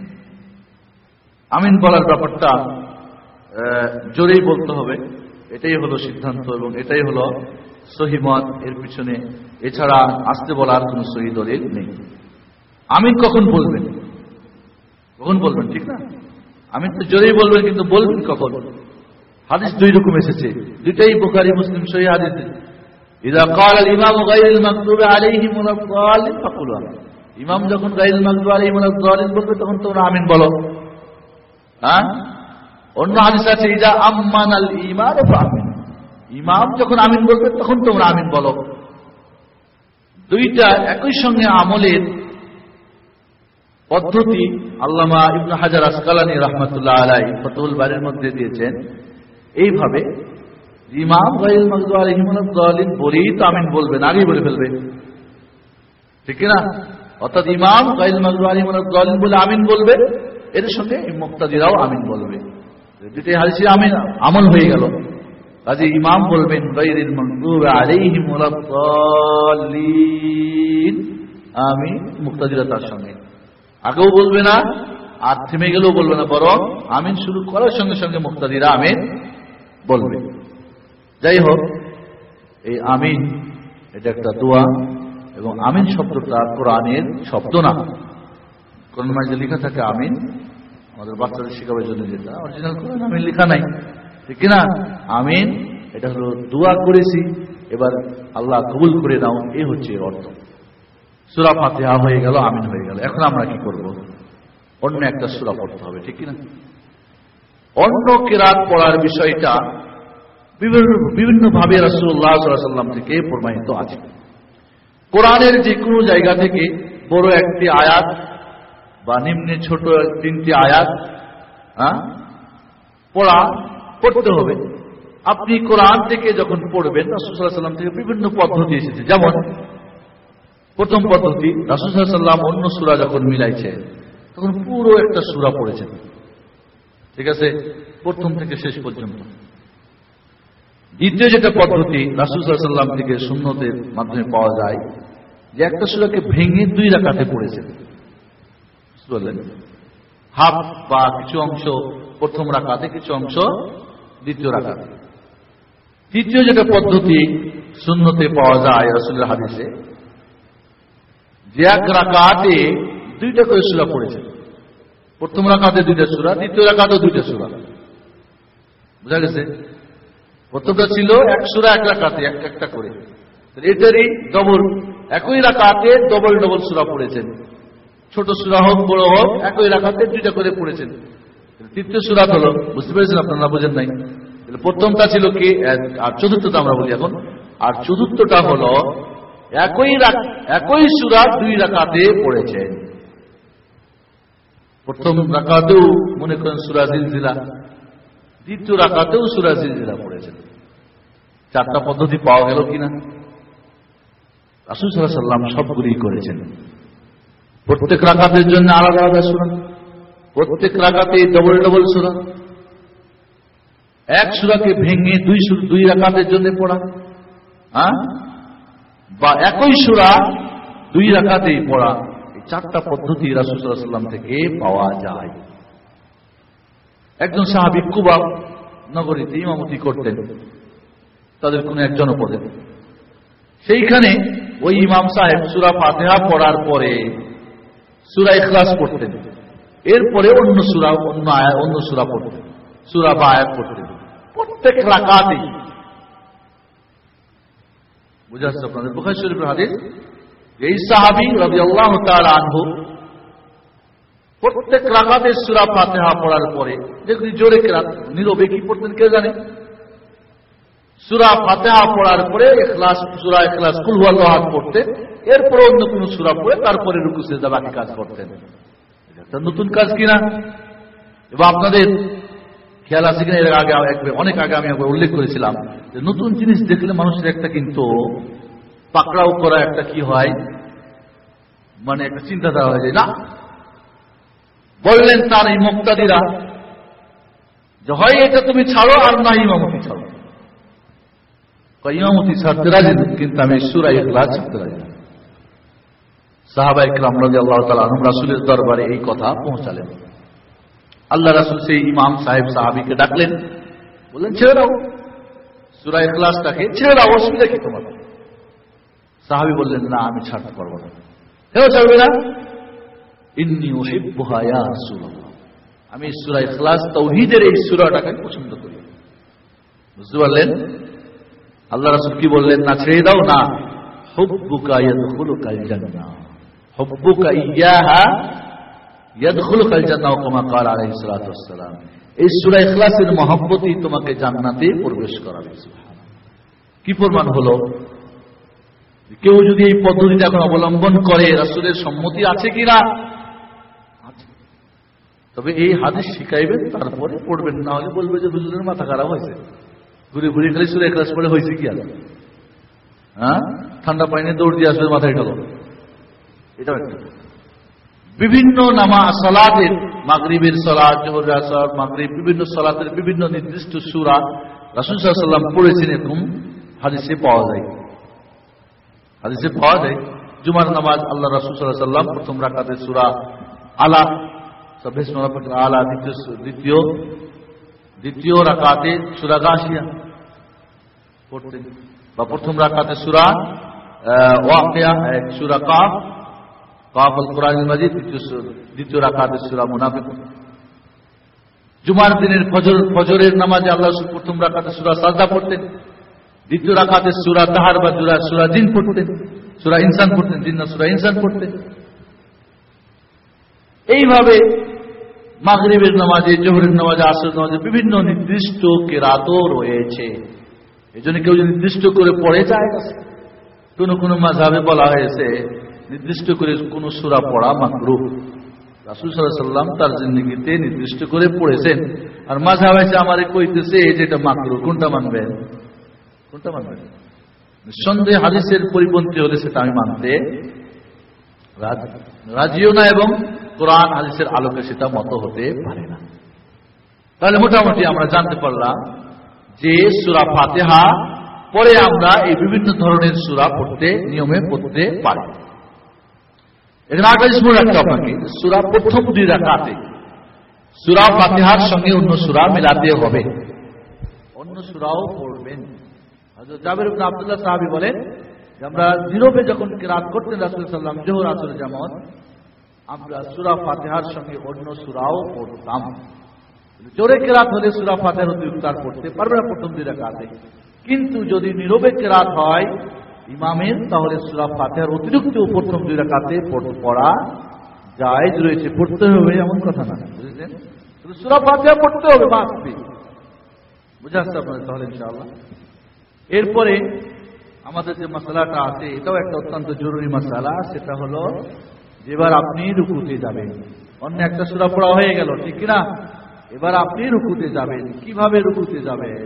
আমিন বলার ব্যাপারটা জোরেই বলতে হবে, এটাই হলো সিদ্ধান্ত এবং এটাই হলো সহিহ মত। এর পিছনে এছাড়া আস্তে বলার কোন সহিহ দলিল নেই। আমিন কখন বলবেন? কখন বলবেন ঠিক না? আমিন তো জোরেই বলবেন, কিন্তু বলবেন কখন? হাদিস দুই রকম এসেছে, দুইটাই বুখারী মুসলিম সহিহ হাদিস। ইযা ক্বাল আল ইমাম গায়রুল মাগদুবি আলাইহিম ওয়ালাদ দাল্লিন ফাকুলু আমিন। ইমাম যখন গায়রুল মাগদুবি আলাইহিম ওয়ালাদ দাল্লিন বলবে তখন তোমরা আমিন বলো। হ্যাঁ, অন্য হাদিস আছে ইযা আম্মানাল ইমাম ফাআমিন। ইমাম যখন আমিন বলবে তখন তোমরা আমিন বলো। দুইটা একই সঙ্গে আমলের পদ্ধতি আল্লামা ইবনে হাজার আসকালানী রাহমাতুল্লাহ আলাইহি ফাতুল বারীর মধ্যে দিয়েছেন এইভাবে, ইমাম গায়রুল মাগদুবি আলাইহিম ওয়ালাদ দাল্লিন বলেই তো আমিন বলবেন, আগেই বলে ফেলবে, ঠিক না? অর্থাৎ ইমাম গায়রুল মাগদুবি আলাইহিম ওয়ালাদ দাল্লিন বলে আমিন বলবে, এর সঙ্গে মুক্তাদিরাও আমিন বলবে। দুইটাই হাদিসে আমিন আমল হয়ে গেল। কাজে ইমাম বলবেন গায়রুল মাগদুবি আলাইহিম ওয়ালাদ দাল্লিন, আমিন, মুক্তাদিরা তার সঙ্গে। আগেও বলবে না আর থেমে গেলেও বলবে না, বরং আমিন শুরু করার সঙ্গে সঙ্গে মুক্তাদিরা আমিন বলবে। যাই হোক, এই আমিন এটা একটা দোয়া, এবং আমিন শব্দটা কোরআনের শব্দ না। কোরআন মাঝে লেখা থাকে আমিন, আমাদের বাচ্চাদের শেখাবার জন্য, যেটা অরিজিনাল কোরআন আমিন লেখা নাই, ঠিক কিনা? আমিন এটা হলো দোয়া করেছি, এবার আল্লাহ কবুল করে নাও, এই হচ্ছে অর্থ। সূরা ফাতিহা হয়ে গেল, আমিন হয়ে গেল। এখন আমরা কি করব? অন্য একটা সূরা পড়তে হবে, ঠিক কিনা? অন্য কিরাত পড়ার বিষয়টা বিভিন্ন ভাবে রাসূলুল্লাহ সাল্লাল্লাহু আলাইহি ওয়াসাল্লাম থেকে প্রমাণিত আছে। কোরআনের যে কোনো জায়গা থেকে বড় একটি আয়াত বা নিম্নে ছোট তিনটি আয়াত পড়তে হবে। আপনি কোরআন থেকে যখন পড়বেন, রাসূল সাল্লাল্লাহু আলাইহি ওয়াসাল্লাম থেকে বিভিন্ন পদ্ধতি এসেছে। যেমন প্রথম পদ্ধতি, রাসূল সাল্লাল্লাহু আলাইহি ওয়াসাল্লাম অন্য সূরা যখন মিলাইছে, তখন পুরো একটা সূরা পড়েছেন, ঠিক আছে, প্রথম থেকে শেষ পর্যন্ত। দ্বিতীয় যেটা পদ্ধতি রাসূল সাল্লাল্লাহু আলাইহি ওয়াসাল্লাম থেকে সুন্নতের মাধ্যমে পাওয়া যায়, যে একটা সূরাকে ভেঙে 2 রাকাতে পড়েছেন, বুঝলেন, হাফ বা কিছু অংশ প্রথম রাকাতে, কিছু অংশ দ্বিতীয় রাকাতে। তৃতীয় যেটা পদ্ধতি সুন্নতে পাওয়া যায় রাসূলের হাদিসে, যে এক রাকাতে 2টা করে সূরা পড়েছেন, প্রথম রাকাতে 2টা সূরা, দ্বিতীয় রাকাতেও 2টা সূরা। বুঝা গেছে? প্রথমটা ছিল এক সূরা এক রাকাতে একটা করে, এটারই ডবল, একই রাকাতে ডবল সূরা পড়েছেন, ছোট সূরা হোক বড় হোক একই রাকাতে 2টা করে পড়েছেন। তৃতীয় সূরা হলো, বুঝতে পেরেছেন আপনারা? বুঝেন নাই? প্রথমটা ছিল কি, আর চতুর্থটা আমরা বলি এখন, আর চতুর্থটা হলো একই সূরা 2 রাকাতে পড়েছেন। প্রথম রাকাতেও মনে করেন সূরা জিলজিলা, দ্বিতীয় রাকাতেও সূরা জিলজিলা পড়েছেন। 4টা পদ্ধতি পাওয়া গেল কিনা? রাসূল সাল্লাল্লাহু আলাইহি ওয়াসাল্লাম সবগুলি করেছেন। প্রত্যেক রাকাতের জন্য আলাদা আলাদা সূরা, প্রত্যেক রাকাতে ডবল সূরা, এক সূরাকে ভেঙে 2 রাকাতের জন্য পড়া, বা একই সূরা 2 রাকাতেই পড়া। এই 4টা পদ্ধতি রাসূল সাল্লাল্লাহু আলাইহি ওয়াসাল্লাম থেকে পাওয়া যায়। একজন সাহাবী কুবা নগরীতে ইমামতি করতেন, তাদের কোন এক জনপদে। সেইখানে ওই ইমাম সাহেব সূরা ফাতিহা পড়ার পরে সূরা ইখলাস পড়তেন, এরপরে অন্য সূরা পড়তেন, সূরা বা আয়াত পড়তেন প্রত্যেক রাকাতে। বুঝা যাচ্ছে আপনাদের? বুখারী শরীফের হাদিস। এই সাহাবী রাদিয়াল্লাহু তাআলা আনহু প্রত্যেক রাকাতে সূরা ফাতিহা পড়ার পরে, দেখুন জোরে কেরাত, নীরবে কি পড়তেন কে জানে, সূরা ফাতিহা পড়ার পরে সূরা ইখলাস, কুল হুয়াল্লাহু আহাদ পড়তেন, এরপরে অন্য কোন সূরা পড়ে তারপরে রুকু সিজদা বাকি কাজ করতেন। এটা নতুন কাজ কিনা? এবং আপনাদের খেয়াল আছে কিনা, এর আগে অনেক আগে আমি উল্লেখ করেছিলাম যে নতুন জিনিস দেখলে মানুষের একটা কিন্তু পাকড়াও করা একটা কি হয়, মানে একটা চিন্তাধারা হয়ে যায়। না, বললেন তার এই মুক্তাদিরা যে হয় এটা তুমি ছাড়ো আর না ইমামতি ছাড়ো। ইমামতি ছাড়তে রাজি, কিন্তু আমি সূরা ইখলাস ছাড়তে রাজি। সাহাবা ইকরাম রাদিয়াল্লাহু তাআলা আনহুম রাসূলের দরবারে এই কথা পৌঁছালেন। আল্লাহ রাসূল সেই ইমাম সাহেব সাহাবীকে ডাকলেন, বললেন ছেড়ে দাও সূরা ইখলাসটাকে, ছেড়ে দাও, অসুবিধা কি তোমার? সাহাবী বললেন, না আমি ছাড়তে পারবো না। কেন ছাড়বে না? ইন্নী উহিব্বুহা ইয়া রাসূলুল্লাহ, আমি সূরা ইখলাস তাওহীদের এই সূরাটাকে পছন্দ করি। বুঝতে পারলেন? আল্লাহ রাসূল কি বললেন? না ছেড়ে দাও না, হুব্বুকা ইয়াদখুলুকাল জান্নাহ, হুব্বুকা ইয়াহা ইয়াদখুলুকাল জান্নাহ কামা ক্বাল আলাইহিস সালাতু ওয়াস সালাম। এই সূরা ইখলাসের মহব্বতই তোমাকে জান্নাতে প্রবেশ করাবে। সুবহানাল্লাহ। কি প্রমাণ হলো? কেউ যদি এই পদ্ধতিটা এখন অবলম্বন করে, রাসূলের সম্মতি আছে কিনা? তবে এই হাদিস শিখাইবেন, তারপরে পড়বেন, না হলে বলবে যে হুজুরের মাথা খারাপ হয়েছে, ঘুরে ঘুরে খালি সূরা ইখলাস পড়ে হয়েছে কি আর? ঠান্ডা পানিতে দৌড় দিয়ে আসবে, মাথায় ঢালো। এটাও একটা বিভিন্ন নামাজ সালাতের, মাগরিবের সালাত, জোহরের আসর, মাগরিব, বিভিন্ন সালাতের বিভিন্ন নির্দিষ্ট সূরা রাসূল সাল্লাল্লাহু আলাইহি ওয়াসাল্লাম পড়েছেন, এরকম হাদিসে পাওয়া যায়। হাদিসে পাওয়া যায় জুমার নামাজ আল্লাহ রাসূল সাল্লাল্লাহু আলাইহি ওয়াসাল্লাম প্রথম রাকাতে সূরা আলা, সাব্বিহিসমা রাব্বিকাল আলা, দ্বিতীয় রাকাতে সূরা গাশিয়া পড়তেন, বা প্রথম রাকাতে সূরা ওয়াকিয়া, সূরা কাফ, কাফুল কুরআনুল মাজিদ, দ্বিতীয় রাকাতে সূরা মুনাফিকুন। জুমার দিনের ফজরের নামাজে আল্লাহ রাসূল প্রথম রাকাতে সূরা সাজদা পড়তেন, দ্বিতীয় রাকাতে সূরা তাহার বা সূরা জিন পড়তেন, সূরা ইনসান পড়তেন, জিন্নাহ সূরা ইনসান পড়তেন। এইভাবে মাগরিবের নামাজে, জোহরের নামাজে, আসরের নামাজে বিভিন্ন নির্দিষ্ট কিরাতও রয়েছে। এজন্য কেউ যদি নির্দিষ্ট করে পড়ে যায়, কোন মাযহাবে বলা হয়েছে নির্দিষ্ট করে কোন সূরা পড়া মাকরুহ। রাসূল সাল্লাল্লাহু আলাইহি ওয়াসাল্লাম তার জিন্দেগিতে নির্দিষ্ট করে পড়েছেন, আর মাযহাব এসে আমারে কইতেছে যে এটা মাকরুহ। কোনটা মানবেন? কোনটা মানবেন? নিঃসন্দেহে হাদিসের পরিপন্থী হলে সেটা আমি মানতে রাজিও না এবং কোরআন হাদিসের আলোকে সেটা মত হতে পারে না। তাহলে মোটামুটি আমরা জানতে পারলাম যে সূরা ফাতিহা পরে আমরা এই বিভিন্ন ধরনের সূরা পড়তে নিয়মে পড়তে পারি। এখানে আগে স্মরণ রাখতে আপনাকে সূরা প্রথম 2 রাকাতে সূরা ফাতিহার সঙ্গে অন্য সূরা মিলাতে হবে, অন্য সূরাও পড়বেন। হযরত জাবের ইবনে আব্দুল্লাহ সাহাবী বলেন যে আমরা নীরবে যখন কিরাত করতেন রাসূল সাল্লাল্লাহু আলাইহি ওয়াসাল্লাম জোহর আসর জামাত, আমরা সূরা ফাতিহার সঙ্গে অন্য সূরাও পড়তাম। জোরে কিরাত হলে সূরা ফাতিহার অতিরিক্ত আর পড়তে পারবে না প্রথম 2 রাকাতে, কিন্তু যদি নীরবে কিরাত হয় ইমামের, তাহলে সূরা ফাতিহার অতিরিক্ত প্রথম 2 রাকাতে পড়া জায়েজ রয়েছে। পড়তে হবে এমন কথা না, বুঝলেন? শুধু সূরা ফাতিহা পড়তে হবে, মাসবি। বুঝে আসছে আপনাদের তাহলে ইনশাআল্লাহ। এরপরে আমাদের যে মাসআলাটা আছে, এটাও একটা অত্যন্ত জরুরি মাসআলা, সেটা হলো যেবার আপনি রুকুতে যাবেন, অন্য একটা সূরা পড়া হয়ে গেল, ঠিক কি না? এবার আপনি রুকুতে যাবেন, কিভাবে রুকুতে যাবেন?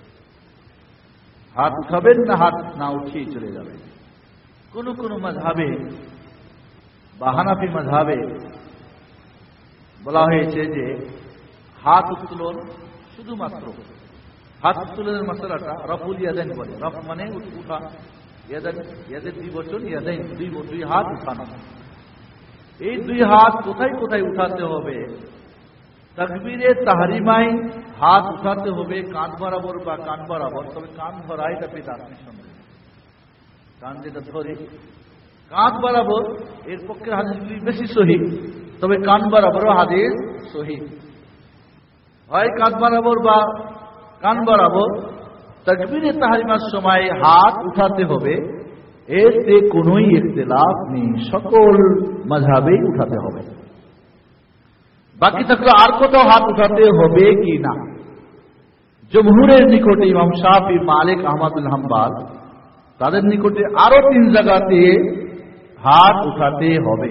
হাত উঠাবেন না হাত না উঠিয়ে চলে যাবেন? কোন কোন মাযহাবে বা হানাফি মাযহাবে বলা হয়েছে যে হাত উত্তোলন, শুধুমাত্র হাত উত্তোলনের মাসআলাটা রাফুল ইয়াদাইন বলে। রাফ মানে উঠা, ইয়াদাইন ইয়াদের দ্বিবচন, ইয়াদাইন দুই হাত উঠানো। এই 2 হাত কোথায় কোথায় উঠাতে হবে? তাকবীরে তাহরিমায় হাত উঠাতে হবে কাঁধ বরাবর বা কান বরাবর, তবে কান ধরা এটা বিদআত নিঃসন্দেহে। কান যেটা ধরে কাঁধ বরাবর, এর পক্ষে হাদিসগুলি বেশি সহিহ, তবে কান বরাবরও হাদিস সহিহ। হয় কাঁধ বরাবর বা কান বরাবর তাকবীরে তাহরিমার সময় হাত উঠাতে হবে, এতে কোনোই ইখতিলাফ নেই, সকল মাযহাবেই উঠাতে হবে। বাকি থাকলে আর কোথাও হাত উঠাতে হবে কি না? জমহুরের নিকটে ইমাম শাফি, মালিক, আহমদুল হাম্বাল, তাদের নিকটে আরো 3 জায়গাতে হাত উঠাতে হবে।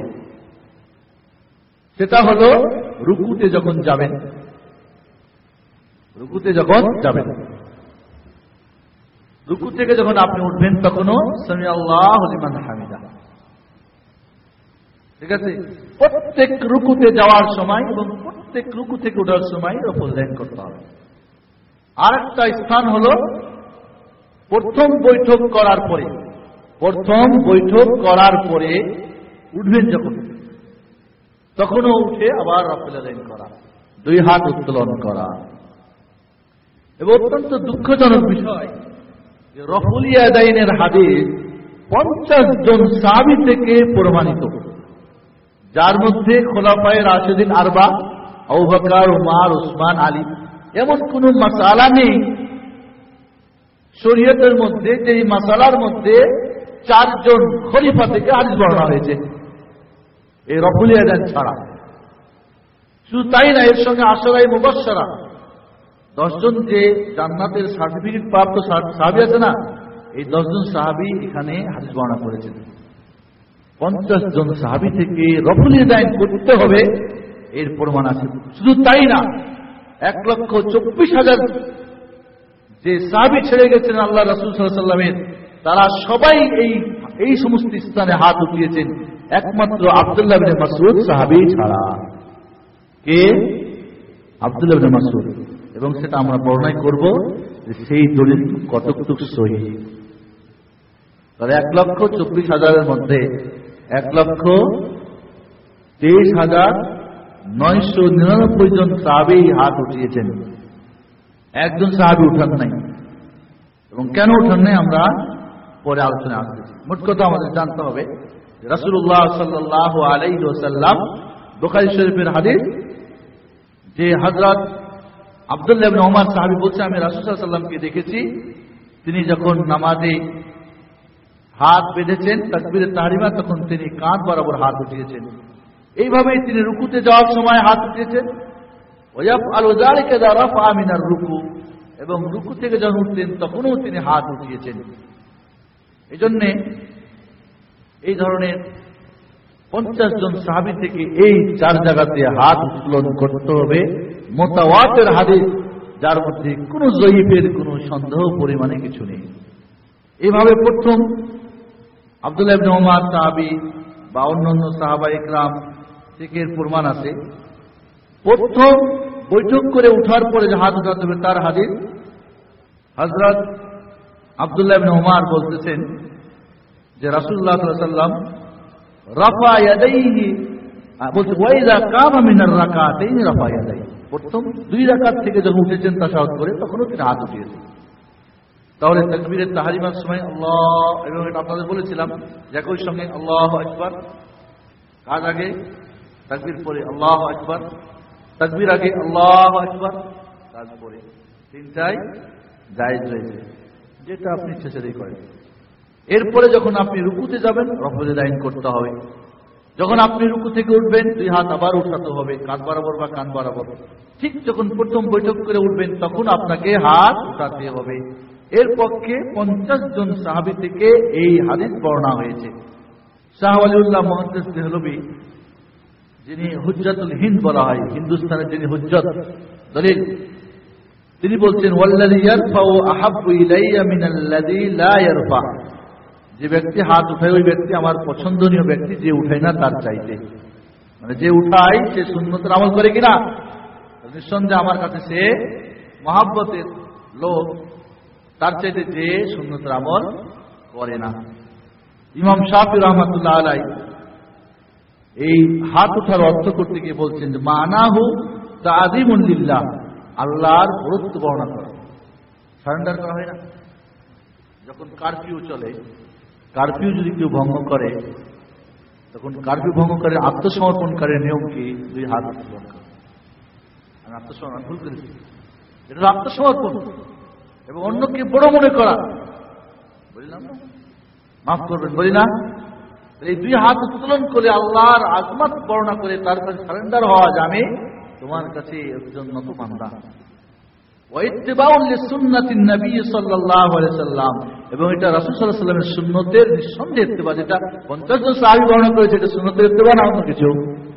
সেটা হলো রুকুতে যখন যাবেন, রুকু থেকে যখন আপনি উঠবেন তখনও সামি আল্লাহু লিমান হামিদা, ঠিক আছে? প্রত্যেক রুকুতে যাওয়ার সময় এবং প্রত্যেক রুকু থেকে ওঠার সময় রফল দান করতে হবে। আরেকটা স্থান হলো প্রথম বৈঠক করার পরে উঠবেন যখন, তখনও উঠে আবার রফল দান করা, 2 হাত উত্তোলন করা। এবং অত্যন্ত দুঃখজনক বিষয় যে রফুল ইয়াদাইনের হাদিস 50 জন সাহাবী থেকে প্রমাণিত, যার মধ্যে খোলাফায়ে রাশিদিন আরবা, আবু বকর, উমর, উসমান, আলী, এমন কোন মাসআলা নেই শরীয়তের মধ্যে যে এই মাসআলার মধ্যে 4 জন খলিফা থেকে হাদিস বর্ণনা হয়েছে এই রফুল ইয়াদাইন ছাড়া। শুধু তাই না, এর সঙ্গে আশরায়ে মুবাশশারা 10 জন যে জান্নাতের সার্টিফিকেট প্রাপ্ত সাহাবী আছে না, এই 10 জন সাহাবী এখানে হাদিস বর্ণনা করেছেন। 50 জন সাহাবী থেকে রফুল ইয়াদাইন করতে হবে এর প্রমাণ আছে। শুধু তাই না, 1,24,000 যে সাহাবী ছেড়ে গেছেন আল্লাহ রাসূল সাল্লাল্লাহু আলাইহি ওয়াসাল্লামের, তারা সবাই এই সমস্ত স্থানে হাত উঠিয়েছেন একমাত্র আব্দুল্লাহ ইবনে মাসউদ সাহাবী ছাড়া। কে? আব্দুল্লাহ ইবনে মাসউদ। এবং সেটা আমরা বর্ণনা করব যে সেই দলিল কতটুকু সহিহ। তাহলে 1,24,000 এর মধ্যে 1,23,999 জন সাহাবী হাত উঠিয়েছেন, একজন সাহাবী উঠান নাই। এবং কেন উঠান নাই আমরা পরে আলোচনা আসতেছি। মোট কথা আমাদের জানতে হবে রাসূলুল্লাহ সাল্লাল্লাহু আলাইহি ওয়াসাল্লাম, বুখারী শরীফের হাদিস, যে হযরত আব্দুল্লাহ ইবনে ওমর সাহাবী বলছে, আমি রাসূল সাল্লাল্লাহু আলাইহি ওয়াসাল্লামকে দেখেছি, তিনি যখন নামাজে হাত বেঁধেছেন তাকবীরে তাহরিমা, তখন তিনি কাঁধ বরাবর হাত উঠিয়েছেন। এইভাবেই তিনি রুকুতে যাওয়ার সময় হাত উঠিয়েছেন। ওয়ায়াফআলু যালিকা ইযা রাফআ মিনার রুকু, এবং রুকু থেকে যখন উঠলেন তখনও তিনি হাত উঠিয়েছেন। এজন্য এই ধরনের 50 জন সাহাবী থেকে এই 4 জায়গাতে হাত উত্তোলন করতে হবে, মুতাওয়াতির হাদিস, যার মধ্যে কোনো জয়ীফের কোনো সন্দেহ পরিমাণে কিছু নেই। এইভাবে প্রথম আব্দুল্লাহ ইবনে ওমর সাহাবী বা অন্যান্য সাহাবা ইকরাম থেকে এর প্রমাণ আছে। প্রথম বৈঠক করে উঠার পরে যে হাত উঠাতে হবে তার হাদিস হযরত আব্দুল্লাহ ইবনে উমর বলতেছেন যে রাসূলুল্লাহ সাল্লাল্লাহু আলাইহি ওয়াসাল্লাম রাফা ইয়াদাইহি বলতে ওয়াইদা কামা মিনার রাকাতাইনি রাফা ইয়াদাইহি, প্রথম 2 রাকাত থেকে যখন উঠেছেন তাশাহুদ করে তখনও তিনি হাত উঠিয়েছেন। তাহলে তাকবীরের তাহরিমার সময় আল্লাহ, এবং এটা আপনাদের বলেছিলাম যে একই সঙ্গে আল্লাহু আকবার, কাজ আগে তাকবীর পরে আল্লাহু আকবার, তাকবীর আগে আল্লাহু আকবার, কাজ পরে, তিনটাই জায়েজ রয়েছে, যেটা আপনি ইচ্ছা সেটাই করেন। এরপরে যখন আপনি রুকুতে যাবেন রফুল ইয়াদাইন করতে হবে। যখন আপনি রুকু থেকে উঠবেন 2 হাত আবার উঠাতে হবে, কাঁধ বরাবর বা কান বরাবর। ঠিক যখন প্রথম বৈঠক করে উঠবেন তখন আপনাকে হাত উঠাতে হবে। এর পক্ষে 50 জন সাহাবী থেকে এই হাদিস বর্ণনা হয়েছে। শাহ ওয়ালিউল্লাহ মুহাদ্দিস দেহলভী, যিনি হুজ্জাতুল হিন্দ বলা হয়, হিন্দুস্তানের যিনি হুজ্জত দলিল, তিনি বলছেন ওয়াল্লাযী ইয়ারফাউ আহাব্বু ইলাইয়া মিনাল্লাযী লা ইয়ারফা, যে ব্যক্তি হাত উঠায় ওই ব্যক্তি আমার পছন্দনীয় ব্যক্তি, যে উঠায় না তার চাইতে, মানে যে উঠায় সে সুন্নতের আমল করে কিনা, নিঃসন্দেহে আমার কাছে সে মহাব্বতের লোক তার চাইতে যে সুন্নতের আমল করে না। ইমাম শাফি রাহমাতুল্লাহ আলাইহি এই হাত উঠার অর্থ করতে গিয়ে বলছেন যে মানাহু তাযীমুন লিল্লাহ, আল্লাহর গুরুত্ব বর্ণনা করা, সারেন্ডার করা হয় না। যখন কারফিউ চলে, কারফিউ যদি কেউ ভঙ্গ করে তখন কারফিউ ভঙ্গকারী আত্মসমর্পণকারীর নিয়ম কি 2 হাত উত্তোলন করা। আমি আত্মসমর্পণ ভুল করেছি, এটা আত্মসমর্পণ এবং অন্যকে বড় মনে করা, বললাম না, মাফ করবেন বলি না। এই 2 হাত উত্তোলন করে আল্লাহর আজমত বর্ণনা করে তার কাছে সারেন্ডার হওয়া, যে আমি তোমার কাছে একজন নত বান্দা। ওয়াইত্তিবাউল লিসুন্নাতিন নবী সাল্লাল্লাহু আলাইহি ওয়াসাল্লাম, এবং এটা রাসূল সাল্লাল্লাহু আলাইহি ওয়াসাল্লামের সুন্নতের নিঃসন্দেহে ইত্তিবা, যেটা 50 জন সাহাবী বর্ণনা করেছে, এটা সুন্নতের ইত্তিবা না অন্য কিছু।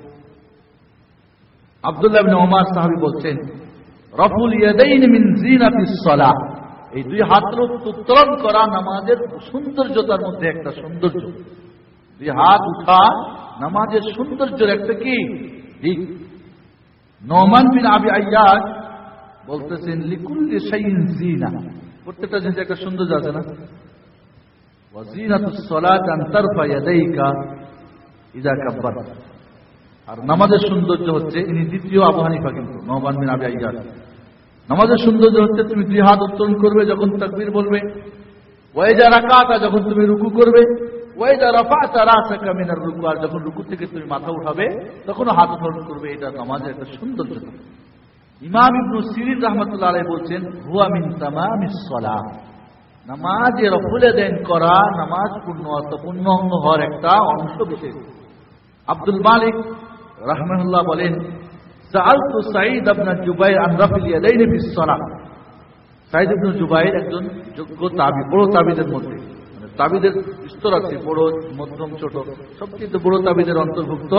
আব্দুল্লাহ ইবনে উমর সাহাবী বলছেন রাফুল ইয়াদাইন মিন জিনাতিস সালাহ, এই 2 হাত উত্তোলন করা নামাজের সৌন্দর্যতার মধ্যে একটা সৌন্দর্য। 2 হাত উঠা নামাজের সৌন্দর্যের একটা কি দিক। নোমান বিন আবি আইয়াজ বলতেছেন লিকুল্লি শাইইন জিনা, প্রত্যেকটা জিনিসের একটা সৌন্দর্য আছে না। ওয়া জিনাতুস সালাত আন তারফা ইয়াদাইকা ইযা কাব্বার, আর নামাজের সৌন্দর্য হচ্ছে, ইনি দ্বিতীয় আবু হানিফা কিন্তু নোমান বিন আবি আইয়াজ, নামাজের সৌন্দর্য হচ্ছে তুমি 2 হাত উত্তোলন করবে যখন তাকবীর বলবে, ওয়া ইযা রাকাতা, যখন তুমি রুকু করবে, ওয়া ইযা রাফা'তা রাসাকা মিনার রুকু, আর যখন রুকু থেকে তুমি মাথা উঠাবে তখন হাত উত্তোলন করবে। এটা নামাজের একটা সৌন্দর্য। ইমাম ইবনে সিরিন রাহমাতুল্লাহ আলাইহি বলছেন হুয়া মিন তামামিস সালাহ, নামাজে রফুল ইয়াদাইন করা নামাজ পূর্ণ অঙ্গ হওয়ার একটা অংশ বিশেষ। আব্দুল মালিক রাহমাহুল্লাহ বলেন সাআলতু সাঈদ ইবনে জুবাইর আন রাফিল ইয়াদাইনি ফিস সালাহ, সাঈদ ইবনে জুবাইর একজন যোগ্য তাবী, বড় তাবীদের মধ্যে, মানে তাবীদের স্তর আছে বড়, মধ্যম, ছোট, সবচেয়ে বড় তাবীদের অন্তর্ভুক্ত।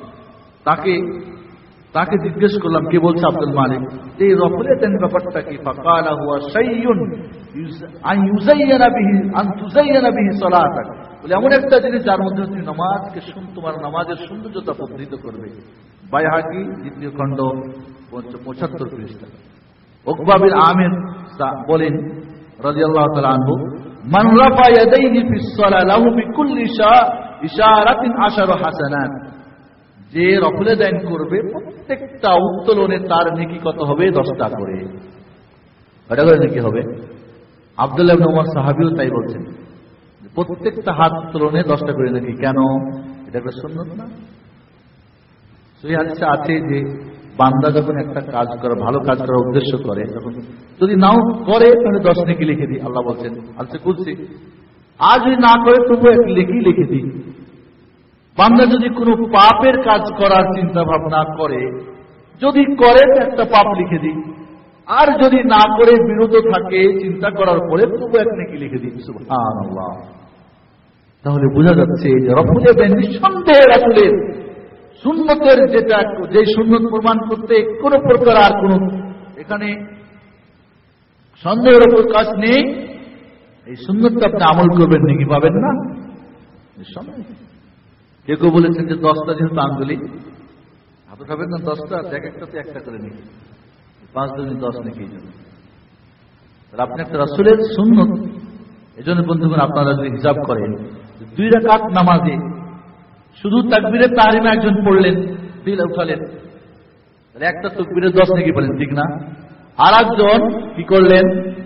তাকে জিজ্ঞেস করলাম, কে বলছে? আব্দুল মালিক, যে রফুল ইয়াদাইন ব্যাপারটা কি? ফাকালা হুয়া শাইউন আন ইউযায়্যানা বিহি আন তুযায়্যানা বিহি সালাতাক, বলে এমন একটা জিনিস যার মধ্যে তুমি নামাজকে তোমার নামাজের সৌন্দর্যতা বর্ধিত করবে। বাইহাকি 2য় খণ্ড 75 পৃষ্ঠা। উকবা বিন আমির বলেন রাদিয়াল্লাহু তাআলা আনহু, মান রাফা ইয়াদাইহি ফিস সালাহ লাহু বিকুল্লি ইশারাতিন 10 হাসানাত, যে রফুল ইয়াদাইন করবে প্রত্যেকটা উত্তোলনে তার নেকি কত হবে? 10টা করে। কয়টা করে নেকি হবে? আব্দুল্লাহ ইবনে উমর সাহাবীও তাই বলছেন, প্রত্যেকটা হাত উত্তোলনে 10টা করে নেকি। কেন? এটা একটা সুন্নাত না? সহিহ হাদিসে আছে যে বান্দা যখন একটা কাজ করে, ভালো কাজ করার উদ্দেশ্য করে, তখন যদি নাও করে তাহলে 10 নেকি লিখে দিই, আল্লাহ বলছেন আল্লাহ কুলসি। আর যদি না করে তবু 1 নেকি লিখে দিই। বান্দা যদি কোনো পাপের কাজ করার চিন্তা ভাবনা করে, যদি করে একটা পাপ লিখে দিই, আর যদি না করে বিরত থাকে চিন্তা করার পরে তবু 1 নেকি লিখে দিই। সুবহানাল্লাহ। তাহলে বোঝা যাচ্ছে যে রফুল ইয়াদাইন নিঃসন্দেহে রাসূলের সুন্নতের, যেটা যে সুন্নত প্রমাণ করতে কোন প্রকার আর কোন এখানে সন্দেহের অবকাশ নেই। এই সুন্নতটা আপনি আমল করবেন, নাকি পাবেন না? কেউ কেউ বলেছেন যে 10টা যেহেতু আঙ্গুলি, হাত উঠাবেন না 10টা, এক একটাতে একটা করে নেকি, 5 দুগুণে 10 নেকি। এই জন্য আপনি একটা রাসূলের সুন্নত। এই জন্য বন্ধুগণ, আপনারা যদি হিসাব করেন 2 রাকাত নামাজে শুধু তাকবীরে তাহরিমা একজন পড়লেন, দিল উঠালেন, তাহলে একটা তাকবীরে 10 নেকি বলেন, ঠিক না? আর একজন কি করলেন,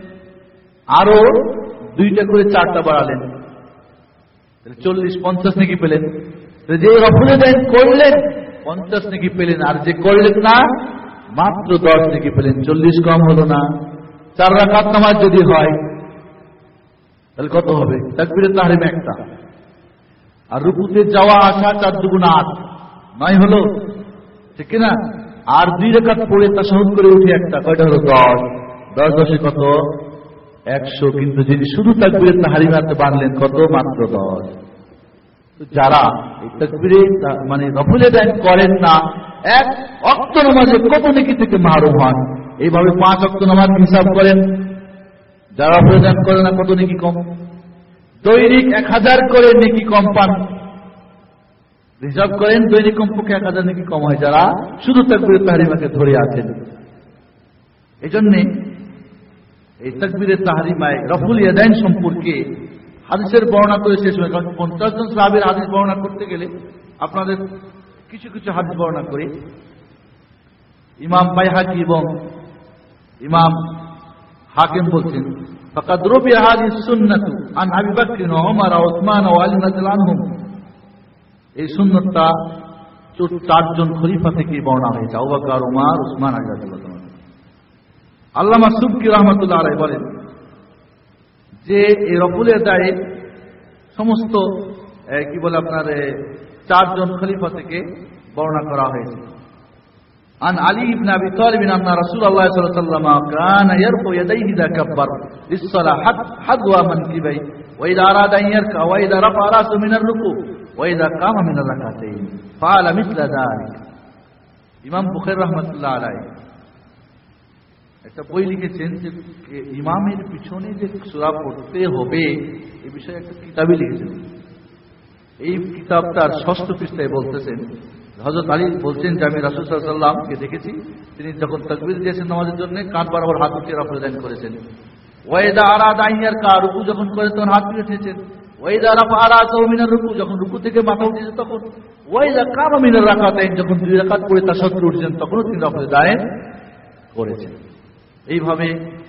আরো 2টা করে 4টা বাড়ালেন, তাহলে 40-50 নেকি পেলেন। যে রফুলে দাইন করলেন 50 নেকি পেলেন, আর যে করলেন না মাত্র 10 নেকি পেলেন। 40 কম হলো না? 4 রাকাত নামাজ যদি হয় তাহলে কত হবে? তাকবীরে তাহরিমা একটা, আর রুকুতে যাওয়া আসা 4 দুগুণ 8, 9 হলো, ঠিক না? আর 2 রাকাত পড়ে তাশাহুদ করে উঠে একটা, কয়টা হলো? 10। 10 10 কত? 100। কিন্তু যিনি শুধু তাকবীরে তাহরিমাতে বাঁধলেন কত? মাত্র 10। যারা এই তাকবীরে মানে রফুলে দান করেন না, 1 ওয়াক্ত নামাজে কত নেকি থেকে মাহরুম হন। এইভাবে 5 ওয়াক্ত নামাজ হিসাব করেন, যারা রফুলে দান করে না কত নেকি কম। দৈনিক 1000 করে নেকি কম পান। হিসাব করেন দৈনিক কমপক্ষে 1000 নেকি কম হয় যারা শুধু তাকবীরে তাহরিমাকে ধরে আছেন। এই জন্য এই তাকবীরে তাহরিমায় রফুল ইয়াদাইন সম্পর্কে হাদিসের বর্ণনা করে শেষ হয়। কারণ 50 জন সাহাবীর হাদিস বর্ণনা করতে গেলে আপনাদের কিছু কিছু হাদিস বর্ণনা করি। ইমাম বাইহাকি এবং ইমাম হাকিম বলছেন, ফাকাদ রুবিয়া হাদিস সুন্নাতু আন আবি বকর ওয়া ওমর ওয়া উসমান ওয়া আলী রাদিয়াল্লাহু আনহুম। এই সুন্নাতটা 4 জন খলিফা থেকে বর্ণনা হয়েছে, আবু বকর, ওমর, উসমান, আলী রাদিয়াল্লাহু আনহু। আল্লামা সুবকি রাহমাতুল্লাহ আলাইহি বলেন যে এই রফুলের দায়ে সমস্ত কি বলে আপনার 4 জন খলিফা থেকে বর্ণনা করা হয়েছে। عن علي بن ابي طالب ان رسول الله صلى الله عليه وسلم كان يرفع يديه اذا كبر للصلاه حذو منكبيه واذا اراد ان يركع واذا رفع راسه من الركوع واذا قام من الركعتين فعل مثل ذلك। ইমাম বুখারী রাহমাতুল্লাহ আলাইহি একটা বই লিখেছেন যে ইমামের পিছনে যে সূরা পড়তে হবে এই বিষয়ে একটা কিতাবই লিখেছেন। এই কিতাবটার 6ষ্ঠ পৃষ্ঠায় বলতেছেন, হযরত আলী বলছেন যে আমি রাসূল সাল্লাল্লাহু আলাইহি ওয়াসাল্লামকে দেখেছি, তিনি যখন তাকবীর দিয়েছেন নামাজের জন্য কাঁধ বরাবর হাত উঠিয়ে রফুল দান করেছেন। ওয়াইদা আরাদা আন ইয়ারকা, রুকু যখন করে তখন হাত উঠিয়েছেন। ওয়াইদা রাফা রাসাহু মিনার রুকু, যখন রুকু থেকে মাথা উঠিয়েছেন তখন। ওয়াইদা কামা মিনার রাকাতাইন, যখন 2 রাকাত পড়ে তাশাহুদ উঠেছেন তখনও তিনি রফুল দান করেছেন। এইভাবে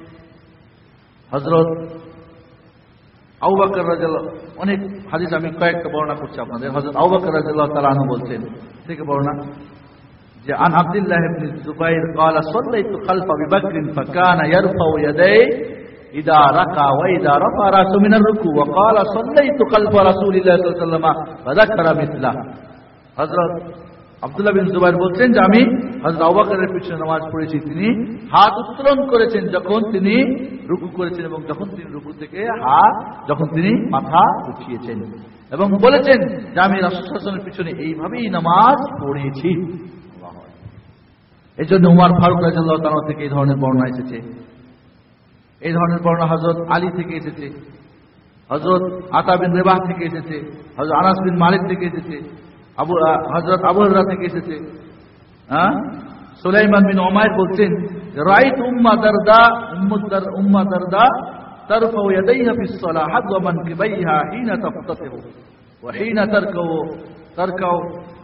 হযরত আবু বকর রাদিয়াল্লাহু, অনেক হাদিস আমি কয়েকটা বর্ণনা করছি আপনাদের। হযরত আবু বকর রাদিয়াল্লাহু তাআলা আনহু বলছেন থেকে বর্ণনা যে আন আব্দুল্লাহ ইবনে জুবাইর قال صليت خلف ابي بكر فكان يرفع يديه اذا ركع واذا رفع راسه من الركوع وقال صليت خلف رسول الله صلى الله عليه وسلم فذكر مثله। হযরত আব্দুল্লাহ বিন জুবাইর বলছেন যে আমি হযরত আবু বকরের পিছনে নামাজ পড়েছি, তিনি হাত উত্তোলন করেছেন যখন তিনি রুকু করেছেন এবং যখন তিনি রুকু থেকে যখন তিনি মাথা উঠিয়েছেন, এবং বলেছেন যে আমি রাসূল সাল্লাল্লাহু আলাইহি ওয়াসাল্লামের পিছনে এইভাবেই নামাজ পড়েছি। এই জন্য উমর ফারুক রাদিয়াল্লাহু তাআলা থেকে এই ধরনের বর্ণনা এসেছে। এই ধরনের বর্ণনা হযরত আলী থেকে এসেছে, হযরত আতা বিন রেবাহ থেকে এসেছে, হযরত আনাস বিন মালিক থেকে এসেছে, হযরত আবু হুরায়রা থেকে এসেছে। সুলাইমান বিন উমাইর বলছেন রাইত উম্মা দারদা তারফাউ ইয়াদাইহা ফিস সালাহ হাদওয়া মানকিবাইহা হিনা তাফতাতিহু ওয়া হিনা তারকাউ।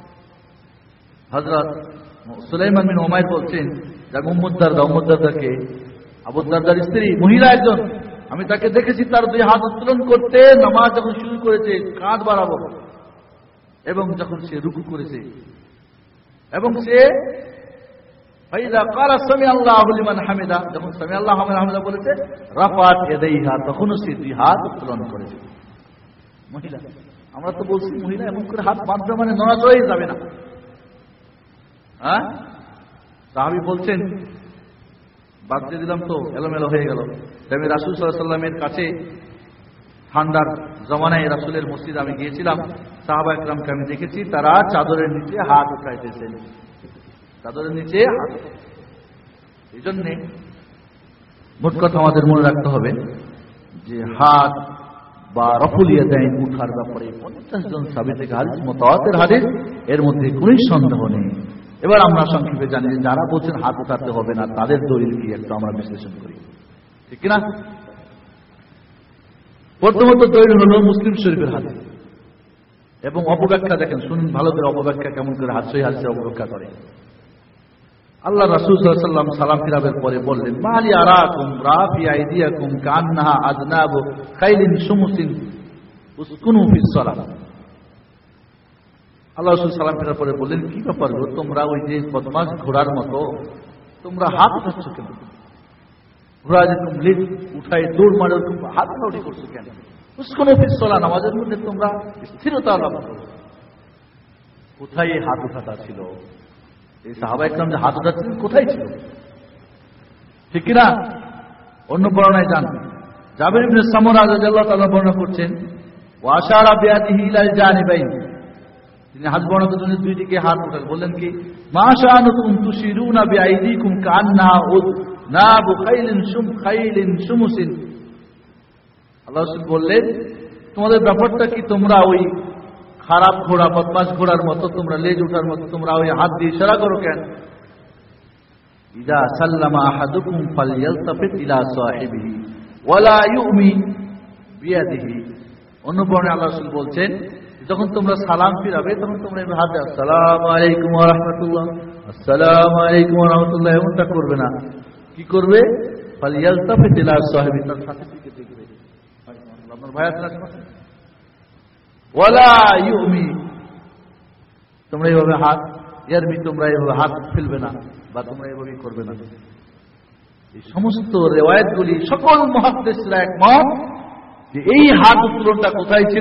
হযরত সুলাইমান বিন উমাইর বলছেন যে উম্মু দারদাকে, আবু দারদার স্ত্রী মহিলা একজন, আমি তাকে দেখেছি তার 2 হাত উত্তোলন করতে নামাজ যখন শুরু করেছে কাঁধ বরাবর, এবং যখন সে রুকু করেছে এবং সে ফাইদা ক্বালা সামি আল্লাহু লিমান হামিদা, যখন সামি আল্লাহু লিমান হামিদা বলেছে রাফাত ইয়াদাইহা, তখনও সে 2 হাত উত্তোলন করেছে। মহিলা, আমরা তো বলছি মহিলা এমন করে হাত বাঁধবে মানে নড়াচড়াই যাবে না। সাহাবী বলছেন বাঁধতে দিলাম তো এলোমেলো হয়ে গেল। আমি রাসূল সাল্লাল্লাহু আলাইহি ওয়াসাল্লামের কাছে ঠান্ডার জমানায় রাসূলের মসজিদে আমি গিয়েছিলাম, সাহাবা একরামকে আমি দেখেছি তারা চাদরের নিচে হাত উঠাইতেছেন, চাদরের নিচে হাত। এই জন্যে মোট কথা আমাদের মনে রাখতে হবে যে হাত বা রফুল ইয়াদাইন উঠার ব্যাপারে 50 জন সাহাবী থেকে হাদিস মুতাওয়াতির হাদিস, এর মধ্যে কোনো সন্দেহ নেই। এবার আমরা সংক্ষেপে জানি যে যারা বলছেন হাত উঠাতে হবে না তাদের দলিল কি একটু আমরা বিশ্লেষণ করি, ঠিক কিনা? প্রথমত দলিল হলো মুসলিম শরীফের হাদিস এবং অপব্যাখ্যা দেখেন, শুনুন ভালো করে অপব্যাখ্যা কেমন করে হাসই হাদিসের অপব্যাখ্যা করে। আল্লাহ রাসূল সাল্লাল্লাহু আলাইহি ওয়াসাল্লাম সালাম ফিরাবের পরে বললেন, মালি আরাকুম রাফি আইদিয়াকুম কান্নাহা আযনাবু খাইলিন শুমুসিন উসকুনু ফিস সালাহ। আল্লাহ রাসূল সালাম ফিরার পরে বললেন, কি ব্যাপার গো, তোমরা ওই যে বদমাশ ঘোড়ার মতো তোমরা হাত উঠাচ্ছ কেন? ঘোড়া যেরকম লেজ উঠায় দৌড় মারে ওরকম হাত উঠাউঠি করছো কেন? উসকুনু ফিস সালাহ, নামাজের মধ্যে তোমরা স্থিরতা লাভ করো। কোথায় এই হাত উঠাটা ছিল? এই সাহাবায়ে কেরাম যে হাত উঠাচ্ছিলেন কোথায় ছিল? ঠিক কিনা? অন্য বর্ণনায় যান, জাবির ইবনে সামুরা রাদিয়াল্লাহু তাআলা বর্ণনা করছেন, ওয়া আশারা বিয়াদিহি ইলাল জানিবাইন, তিনি হাত বর্ণনা করছেন দুই দিকে হাত উঠালেন, বললেন কি, মা শাআনুকুম তুশিরুনা বিআইদিকুম কান্নাহা উযনাবু খাইলিন শুমুসিন। আল্লাহ রাসূল বললেন, তোমাদের ব্যাপারটা কি, তোমরা ওই খারাপ ঘোড়া বদমাশ ঘোড়ার মতো, তোমরা লেজ উঠার মতো তোমরা ওই হাত দিয়ে ইশারা করো কেন? ইদা সাল্লামা আহাদুকুম ফালইয়ালতাফিত ইলা সাহিবিহি ওয়ালা ইউমি বিয়াদিহি। অন্য বর্ণনায় আল্লাহ রাসূল বলছেন, যখন তোমরা সালাম ফিরাবে তখন তোমরা এই হাতে আসসালামু আলাইকুম ওয়া রাহমাতুল্লাহ, আসসালামু আলাইকুম ওয়া রাহমাতুল্লাহ এমনটা করবে না। কি করবে? ফালইয়ালতাফিত ইলা সাহিবি, তার সাথে দিকে দেখবে। আপনার ভাই আছেন আশেপাশে? ওয়ালা ইউমি, তোমরা এইভাবে হাত ইয়ারমি, তোমরা এইভাবে হাত ফেলবে না বা তোমরা এইভাবে করবে না। এই সমস্ত রিওয়ায়াতগুলি সকল মুহাদ্দিসরা একমত যে এই হাত উত্তোলনটা কোথায় ছিল?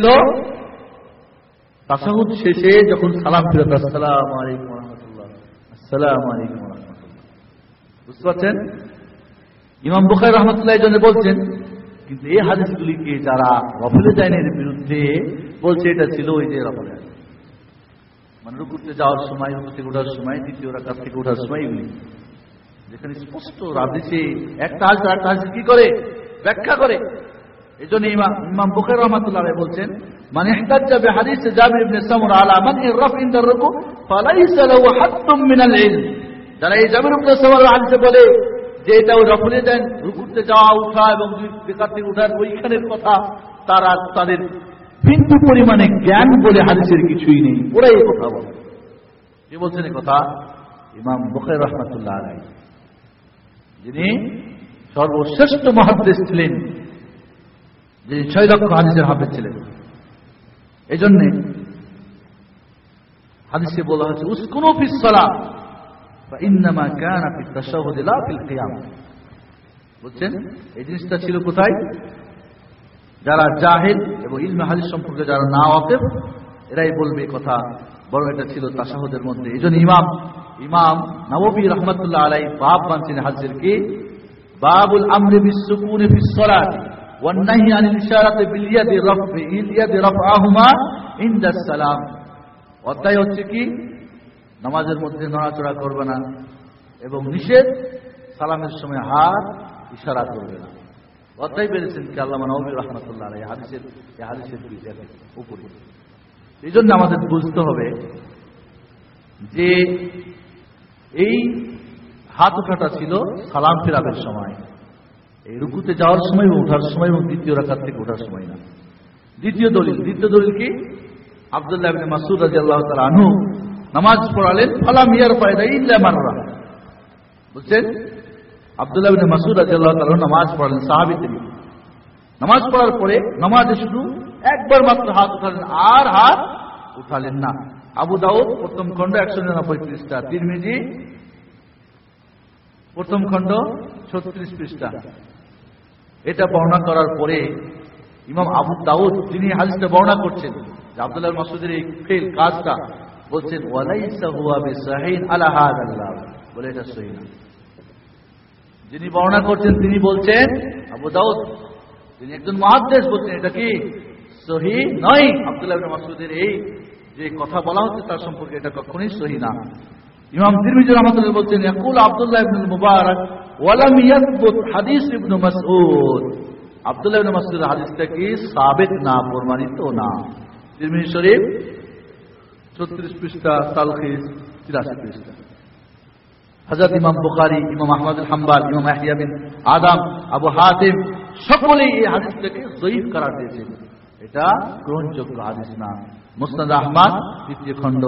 তাশাহুদ শেষে যখন সালাম ফিরত, আসসালামু আলাইকুম ওয়া রাহমাতুল্লাহ, আসসালামু আলাইকুম ওয়া রাহমাতুল্লাহ। বুঝতে পারছেন? ইমাম বুখারী রাহমাতুল্লাহ এর জন্য বলছেন, কিন্তু এই হাদিসগুলিকে যারা রফুল জাইনের বিরুদ্ধে বলছে, এটা ছিল ওই যে রফুল জাইন, মানে রুকুতে যাওয়ার সময়, রুকু থেকে ওঠার সময়, দ্বিতীয় রাকাত থেকে ওঠার সময়, এগুলি যেখানে স্পষ্ট হাদিসে একটা হাদিস কি করে ব্যাখ্যা করে। এই জন্য ইমাম বুখারী রাহমাতুল্লাহ আলাইহি বলছেন, মান ইহতাজ্জা বিহাদিস জাবির ইবনে সামুরা আলা মান ইরফ ইনদা রুকু ফালাইসা লাহু হাত্তুম মিনাল ইলম। যারা এই জাবির ইবনে সামুরা হাদিসে বলে যে এটা ওই রফুলে দেন রুকুতে যাওয়া ওঠা এবং দুই রাকাত থেকে ওঠার ওইখানের কথা, তারা তাদের বিন্দু পরিমাণে জ্ঞান বলে হাদিসের কিছুই নেই, ওরা এই কথা বলে। কে বলছেন এই কথা? ইমাম বুখারী রাহমাতুল্লাহ আলাইহি, যিনি সর্বশ্রেষ্ঠ মুহাদ্দিস ছিলেন, যিনি 6 লক্ষ হাদিসের হাফেজ ছিলেন। এই জন্য হাদিসে বলা হয়েছে, উসকুনু ফিস সালাহ ফা ইন্নামা কানা ফিত তাশাহুদ লা ফিল কিয়াম। বলছেন এই জিনিসটা ছিল কোথায়? যারা জাহিল এবং ইলমে হাদিস সম্পর্কে যারা না ওয়াকিফ, এরাই বলবে কথা, বড় এটা ছিল তাশাহুদের মধ্যে। এই জন্য ইমাম নববী রাহমাতুল্লাহ আলাইহি বাব বানছেন হাদিসের কি, বাবুল আমরি বিস সুকুনি ফিস সালাত ওয়ান নাহি আনিল ইশারাতি বিল ইয়াদি রাফআহুমা ইনদাস সালাম। অধ্যায় হচ্ছে কি, নামাজের মধ্যে নড়াচড়া করবে না এবং নিষেধ সালামের সময় হাত ইশারা করবে না। অধ্যায় বেড়েছেন কি আল্লামা নববী রাহমাতুল্লাহ আলাইহি হাদিসের উপরে। এই জন্য আমাদের বুঝতে হবে যে এই হাত উঠাটা ছিল সালাম ফিরাবের সময়, এই রুকুতে যাওয়ার সময় এবং ওঠার সময় এবং দ্বিতীয় রাকাত থেকে ওঠার সময় না। দ্বিতীয় দলিল কি, আব্দুল্লাহ ইবনে মাসউদ রাদিয়াল্লাহু তাআলা আনহু নামাজ পড়ালেন, ফালাম ইয়ারফা ইয়াদাহু ইল্লা মাররা। বুঝছেন? আব্দুল্লাহ ইবনে মাসউদ রাদিয়াল্লাহু তাআলা নামাজ পড়ালেন, সাহাবী তিনি। নামাজ পড়ার পরে নামাজে শুধু একবার মাত্র হাত উঠালেন, আর হাত উঠালেন না। আবু দাউদ প্রথম খণ্ড 199 পৃষ্ঠা, তিরমিজি প্রথম খণ্ড 36 পৃষ্ঠা। এটা বর্ণনা করার পরে ইমাম আবু দাউদ যিনি হাদিসটা বর্ণনা করছেন যে আব্দুল্লাহ ইবনে মাসউদের এই ফেল কাজটা, বলছেন ওয়ালাইসা হুয়া বিসাহিন আলা হাযাল লাফজ, বলে এটা সহিহ না। যিনি বর্ণনা করছেন তিনি বলছেন, আবু দাউদ তিনি একজন মুহাদ্দিস, বলছেন এটা কি সহিহ নয়। আব্দুল্লাহ ইবনে মাসউদের এই যে কথা বলা হচ্ছে তার সম্পর্কে এটা কখনোই সহিহ না। ইমাম তিরমিজি রাহমাতুল্লাহ বলছেন, ইয়াকুল আব্দুল্লাহ ইবনে মুবারক ওয়ালাম ইয়াসবুত হাদিস ইবনে মাসউদ। আব্দুল্লাহ ইবনে মাসউদের হাদিসটা কি সাবিত না, প্রমাণিত না। তিরমিজি শরীফ 36 পৃষ্ঠা তালখিস 83 পৃষ্ঠা। হযরত ইমাম বুখারী, ইমাম আহমদ হাম্বল, ইমাম ইয়াহইয়া বিন আদম, আবু হাতিম সকলেই এই হাদিসটাকে যঈফ করার দিয়েছেন। এটা গ্রহণযোগ্য হাদিস না। মুসনাদ আহমদ 3য় খণ্ড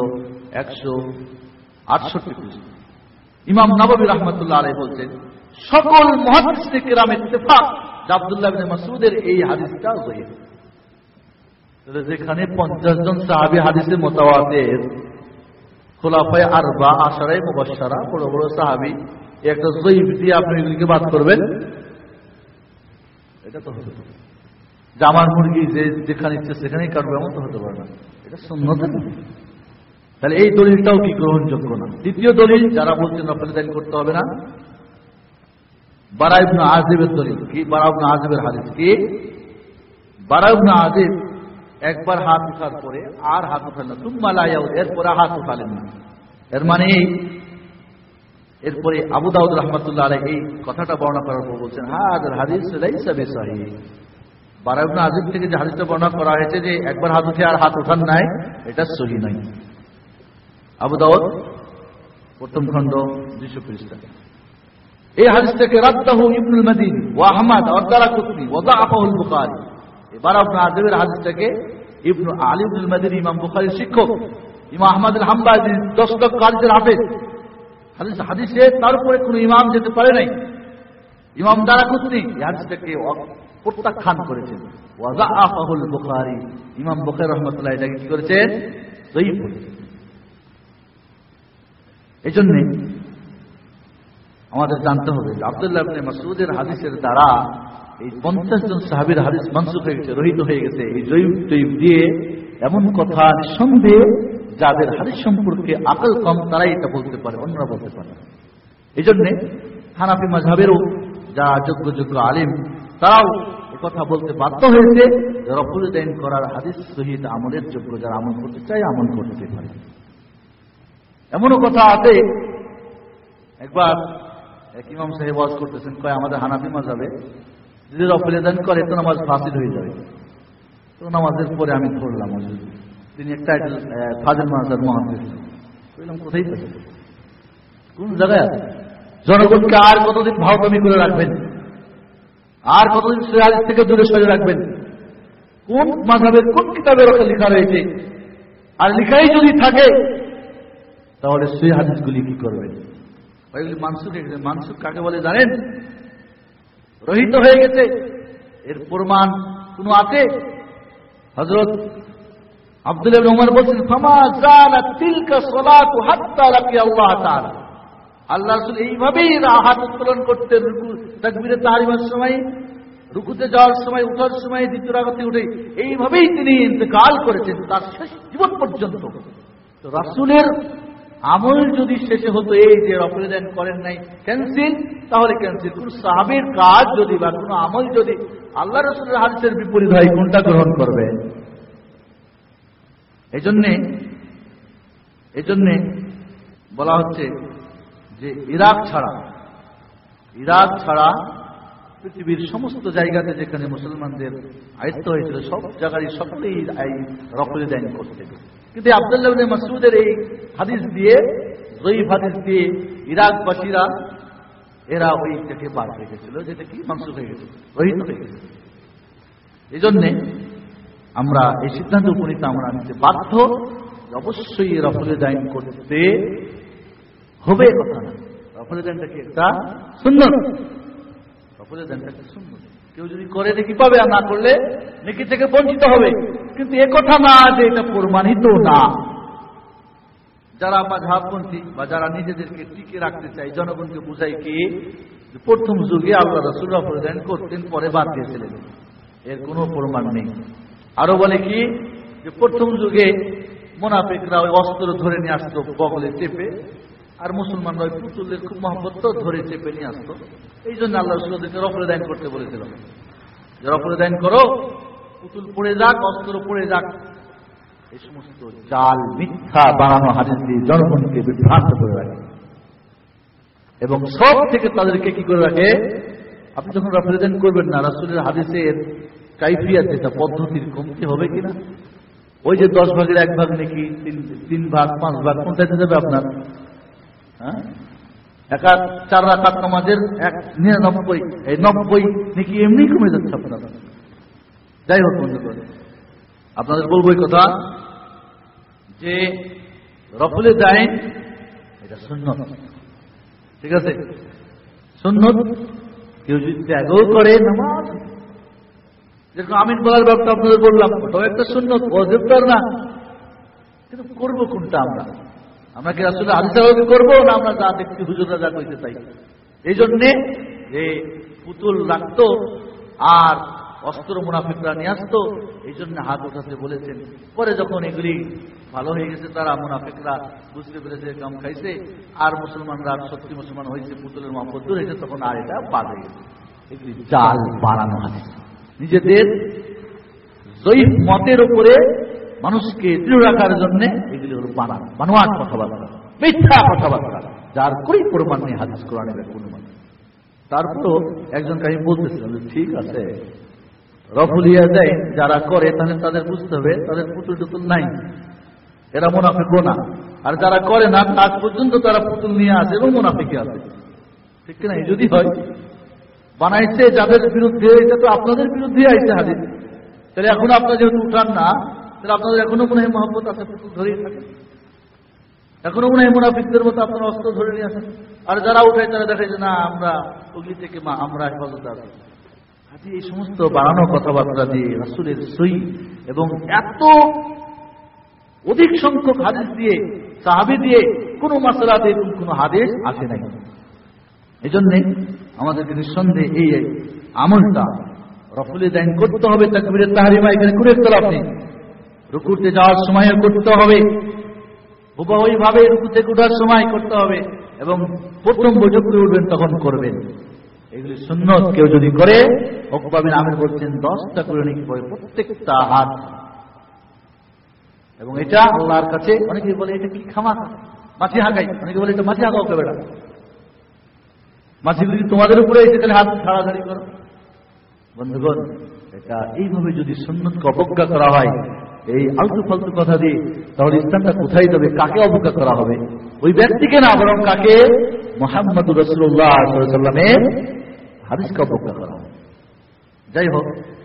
168 পৃষ্ঠা। ইমাম নববী রাহমাতুল্লাহ আলাইহি বলছেন সকল মুহাদ্দিসে কেরাম ইত্তেফাক যে আব্দুল্লাহ ইবনে মাসউদের এই হাদিসটা যঈফ। তাহলে যেখানে 50 জন সাহাবী হাদিসে মুতাওয়াতির, খুলাফায়ে আরবা, আশারায়ে মুবাশশারা, বড় বড় সাহাবী, একটা যঈফ দিয়ে আপনি এগুলিকে বাদ করবেন, এটা তো হতে পারে। জামার মুরগি যেখানে ইচ্ছে সেখানেই কাটবে, এমন তো হতে পারে না। এটা সুন্নত না। তাহলে এই দলিলটাও কি গ্রহণযোগ্য না। দ্বিতীয় দলিল যারা বলছেন নফল দান করতে হবে না, বারা ইবনে আযিবের দলিল কি? বারা ইবনে আযিবের হাদিস কি? বারা ইবনে আযিব একবার হাত উঠার পরে আর হাত উঠালেন না, তুম্মা লা ইয়াউদ, এরপরে হাত উঠালেন না। এর মানে এরপরে আবু দাউদ রাহমাতুল্লাহ আলাইহি এই কথাটা বর্ণনা করার পর বলছেন হাযাল হাদিস লাইসা বিসহিহ। বারা ইবনে আযিব থেকে যে হাদিসটা বর্ণনা করা হয়েছে যে একবার হাত উঠে আর হাত উঠান নাই, এটা সহিহ নয়। আবু দাউদ 1ম খণ্ড 200 পৃষ্ঠা। এই হাদিসটাকে রাদ্দাহু ইবনুল মাদিনী ওয়া আহমদ ওয়া দারাকুতনি ওয়া যাআফাহু আল বুখারী। এই বারা ইবনে আযিবের হাদিসটাকে ইবনু আলী ইবনুল মাদিনী ইমাম বুখারীর শিক্ষক, ইমাম আহমদ আল হাম্বলি 10 লক্ষ হাদিসের হাফেজ, হাদিসে তার উপরে কোন ইমাম যেতে পারে নাই। ইমাম দারাকুতনি এই হাদিসটাকে প্রত্যাখ্যান করেছেন। ওয়া যাআফাহু আল বুখারী, ইমাম বুখারী রাহমাতুল্লাহ এটাকে কি করেছেন? যঈফ করেছেন। এই জন্য আমাদের জানতে হবে যে আব্দুল্লাহ ইবনে মাসউদের হাদিসের দ্বারা এই 50 জন সাহাবীর হাদিস মানসুখ হয়ে গেছে, রহিত হয়ে গেছে। এই যঈফ দিয়ে এমন কথা নিঃসন্দেহে যাদের হাদিস সম্পর্কে আকল কম তারাই এটা বলতে পারে, অন্যরা বলতে পারে। এই জন্য হানাফি মাযহাবেরও যারা যোগ্য আলিম তারাও কথা বলতে বাধ্য হয়েছে যে রফুল দাইন করার হাদিস সহিহ আমলের যোগ্য, যারা আমল করতে চায় আমল করতে পারে। এমনও কথা আছে, একবার এক ইমাম সাহেব ওয়াজ করতেছেন, কয় আমাদের হানাফি মাযহাবে যদি রফুল দাইন করে তো নামাজ ফাসিদ হয়ে যাবে। তো নামাজের পরে আমি ধরলাম তিনি একটা ফাজিল মাযহাব মুহাদ্দিস, বললাম কোথায় থাকে, কোন জায়গায় আছে? জনগণকে আর কতদিন ভাওতামি করে রাখবেন, আর কতদিন সহিহ হাদিস থেকে দূরে সরে রাখবেন? কোন মাযহাবের কোন কিতাবের ওখানে লেখা রয়েছে? আর লেখাই যদি থাকে তাহলে সহিহ হাদিসগুলি কি করবেন? ওইগুলি মানসুখ হয়ে গেছে। মানসুখ কাকে বলে জানেন? রহিত হয়ে গেছে। এর প্রমাণ কোন আছে? হযরত আব্দুল্লাহ ইবনে উমর বলেন ফামা জালাত তিলকা সালাতু হাত্তা লাকি আল্লাহ তাআলা। আল্লাহ রাসূল এইভাবেই হাত উত্তোলন করতেন রুকু তাকবীরে তাহরিমের সময়, রুকুতে যাওয়ার সময়, উঠার সময়, দ্বিতীয় রাকাতে উঠে, এইভাবেই তিনি ইন্তেকাল করেছেন তার শেষ জীবন পর্যন্ত। তো রাসূলের আমল যদি শেষে হতো এই যে রফুল দান করেন নাই ক্যান্সেল, তাহলে ক্যান্সেল। কোন সাহাবীর কাজ যদি বা কোন আমল যদি আল্লাহ রাসূলের হাদিসের বিপরীত হয়, কোনটা গ্রহণ করবে? এই জন্যে বলা হচ্ছে যে ইরাক ছাড়া পৃথিবীর সমস্ত জায়গাতে যেখানে মুসলমানদের আয়ত্ত হয়েছিল সব জায়গায় সকলেই রফুল দান করতেন। কিন্তু আব্দুল্লাহ ইবনে মাসউদের এই হাদিস দিয়ে, যঈফ হাদিস দিয়ে ইরাকবাসীরা এরা ওইটাকে বাদ রেখেছিল, যেটা কি মানসুখ হয়ে গেছে, রহিত হয়ে গেছে। এই জন্যে আমরা এই সিদ্ধান্ত উপনীত আমরা নিতে বাধ্য, অবশ্যই রফুল দান করতে হবে কথা না। রফুল দানটাকে একটা সুন্নাত, রফুল দানটাকে সুন্নাত। কেউ যদি করে নেকি পাবে, আর না করলে নেকি থেকে বঞ্চিত হবে। কিন্তু এ কথা না যে এটা প্রমাণিত না। যারা মাযহাবপন্থী বা যারা নিজেদেরকে টিকে রাখতে চায়, জনগণকে বুঝায় কি প্রথম যুগে আল্লাহ রাসূল রফুল দান করতেন, পরে বাদ দিয়েছিলেন, এর কোনো প্রমাণ নেই। আরো বলে কি যে প্রথম যুগে মুনাফিকরা ওই অস্ত্র ধরে নিয়ে আসতো বগলে চেপে, আর মুসলমানরা ওই পুতুলের খুব মহব্বত ধরে চেপে নিয়ে আসতো। এই জন্য আল্লাহ রাসূলকে রফুল দান করতে বলেছিল, যে রফুল দান করো, পুতুল পড়ে যাক, অস্ত্র পড়ে যাক। এই সমস্ত জাল মিথ্যা বানানো হাদিস দিয়ে জনগণকে বিভ্রান্ত করে রাখে এবং সব থেকে তাদেরকে কি করে রাখে? আপনি যখন রফুল দান করবেন না, রাসূলের হাদিসের কাইফিয়াত যেটা পদ্ধতির কমতি হবে কিনা, ওই যে 10 ভাগের 1 ভাগ নাকি 3 ভাগ 5 ভাগ কোনটাতে যাবে আপনার? হ্যাঁ, 4 রাকাত নামাজের 99 এই 90 নাকি এমনি কমে যাচ্ছে আপনার। যাই হোক বন্ধুগণ, আপনাদের বলবো এই কথা যে রফুলে দাইন এটা সুন্নত, ঠিক আছে? সুন্নত কেউ যদি ত্যাগও করে নামাজ, যেরকম আমিন বলার ব্যাপারটা আপনাদের বললাম, ওটাও একটা সুন্নত, ওয়াজিব না। কিন্তু করবো কোনটা? আমরা কি আসলে হাদিস করবো না আমরা যা দেখছি হুজুররা যা কইতে চাই? এই জন্যে যে পুতুল রাখতো আর অস্ত্র মুনাফিকরা নিয়ে আসতো, এই জন্য হাত উঠাতে বলেছেন। পরে যখন এগুলি ভালো হয়ে গেছে, তারা মুনাফিকরা বুঝতে পেরেছে কাম খাইছে, আর মুসলমানরা সত্যি মুসলমান হয়েছে, পুতুলের মহব্বত দূর হয়েছে, তখন আর এটা বাদ হয়ে গেছে। এগুলি জাল বানানো হাদিস, নিজেদের জয়ীফ মতের উপরে মানুষকে দৃঢ় রাখার জন্য এগুলি হল বানোয়াট কথাবার্তা, মিথ্যা কথাবার্তা, যার কোন প্রমাণ নেই হাদিস কোরআনের কোন মানে। তারপরও একজনকে আমি বলতেছিলাম, ঠিক আছে, রফুলিয়া দেয় যারা করে তাহলে তাদের বুঝতে হবে তাদের পুতুল টুতুল নাই, এরা মুনাফিকও না। আর যারা করে না আজ পর্যন্ত তারা পুতুল নিয়ে আসে এবং মুনাফিকে আছে, ঠিক কিনা? যদি হয় বানাইছে যাদের বিরুদ্ধে, এটা তো আপনাদের বিরুদ্ধে আইছে হাদিস, তাহলে এখন আপনারা যেহেতু উঠান না, তাহলে আপনাদের এখনো মনে হয় মহব্বত আছে, পুতুল ধরেই থাকে, এখনো মনে হয় মুনাফিকদের মতো আপনারা অস্ত্র ধরে নিয়ে আসেন। আর যারা উঠায় তারা দেখে যে না, আমরা ওগুলি থেকে আমরা হেফাজত আছি। এই সমস্ত বাড়ানো কথাবার্তা দিয়ে রাসূলের সই এবং এত অধিক সংখ্যক হাদিস দিয়ে, সাহাবী দিয়ে কোন মাসআলাতে এরকম কোন হাদিস আসে নাই। এই জন্য আমাদেরকে নিঃসন্দেহে এই আমলটা রফুলে দাইন করতে হবে। তাকবীরে তাহরিমা এখানে কোনো ইখতিলাফ নেই। রুকুতে যাওয়ার সময় করতে হবে, হুবহু ভাবে রুকু থেকে ওঠার সময় করতে হবে, এবং প্রথম বৈঠক করে উঠবেন তখন করবেন। এগুলি সুন্নত। কেউ যদি করে, উকবা বিন আমির বলছেন 10টা করে নাকি পড়ে প্রত্যেকটা হাত, এবং এটা আল্লাহর কাছে অনেকে বলে এটা কি খামাখা মাছি হাঁকাই, অনেকে বলে এটা মাছি হাঁকাও কে বেটা, মাছিগুলি তোমাদের উপরে এসে খালি হাত ছাড়াছাড়ি করো। বন্ধুগণ, এটা এইভাবে যদি সুন্নতকে অবজ্ঞা করা হয় এই আলতু ফালতু কথা দিয়ে, তাহলে ইসলামটা কোথায় যাবে? কাকে অবজ্ঞা করা হবে? ওই ব্যক্তিকে না, বরং কাকে? মুহাম্মদুর রাসূলুল্লাহ সাল্লাল্লাহু আলাইহি ওয়াসাল্লামের হাদিসকে অবজ্ঞা করা হবে। যাই হোক,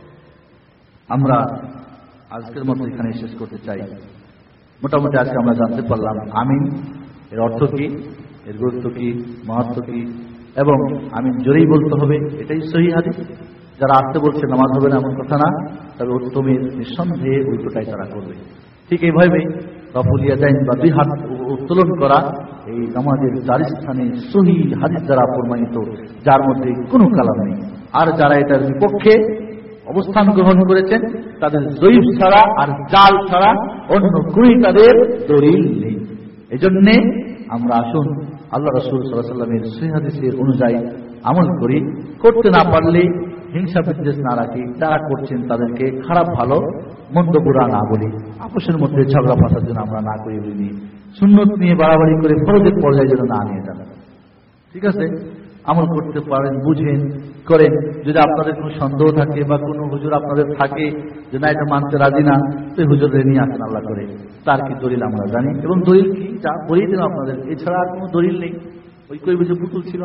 আমরা আজকের মতো এখানে শেষ করতে চাই। মোটামুটি আজকে আমরা জানতে পারলাম আমিন এর অর্থ কি, এর গুরুত্ব কি, মাহাত্ম্য কি, এবং আমিন জোরেই বলতে হবে, এটাই সহিহ হাদিস। যারা আসতে বলছে নামাজ হবে না এমন কথা না, তবে উত্তমের নিঃসন্দেহে উল্টোটাই তারা করবে। ঠিক এইভাবে রফুলিয়া দাইন বা 2 হাত উত্তোলন করা এই নামাজের 4 স্থানে সহিহ হাদিস দ্বারা প্রমাণিত, যার মধ্যে কোনো কালাম নেই। আর যারা এটার বিপক্ষে অবস্থান গ্রহণ করেছেন তাদের জয়ীফ ছাড়া আর জাল ছাড়া অন্য কোনই তাদের দলিল নেই। এজন্য আমরা আসুন আল্লাহ রাসূল সাল্লাল্লাহু আলাইহি ওয়াসাল্লামের সহিহ হাদিসের অনুযায়ী আমল করি। করতে না পারলে হিংসা বিদ্বেষ না রাখি, যারা করছেন তাদেরকে খারাপ ভালো মন্দ বুরা না বলি, আপোষের মধ্যে ঝগড়া ফাসার জন্য আমরা না করি বলি, সুন্নত নিয়ে বাড়াবাড়ি করে ফরজের পর্যায়ে যেন না নিয়ে যান। ঠিক আছে, আমল করতে পারেন, বুঝেন, করেন। যদি আপনাদের কোনো সন্দেহ থাকে বা কোনো হুজুর আপনাদের থাকে যে না এটা মানতে রাজি না, তো হুজুরদের নিয়ে আসেন আল্লাহ করে, তার কি দলিল আমরা জানি, এবং দলিল কি যা বলেই দিন আপনাদের, এছাড়া আর কোনো দলিল নেই। ওই কই বুঝে পুতুল ছিল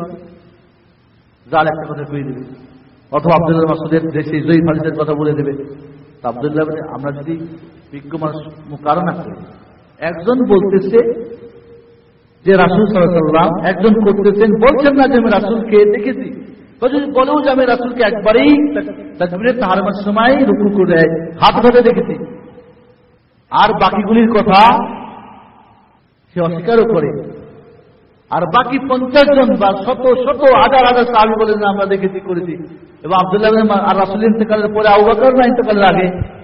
জাল একটা কথা কই দেবে, অথবা আব্দুল্লাহ মাসউদের দেশে জয়ীফ হাদিসের কথা বলে দেবে। আব্দুল্লাহ আমরা যদি বিজ্ঞ মানুষ কারণ আছে, একজন বলতেছে যে রাসূল সাল্লাল্লাহু আলাইহি ওয়াসাল্লাম, একজন করতেছেন, বলছেন না যে আমি রাসূলকে দেখেছি, যদি বলেও যে আমি রাসূলকে একবারেই তাকবীরে তাহরিমার সময় রুকু করে হাত ধরে দেখেছি, আর বাকিগুলির কথা সে অস্বীকারও করে, আর বাকি 50 জন বা শত শত হাজার হাজার সাহাবী বলেন আমরা দেখেছি, করেছি। এবং আব্দুল্লাহ আর রাসূলের ইন্তেকালের পরে আবু বকর না ইন্তেকালের আগে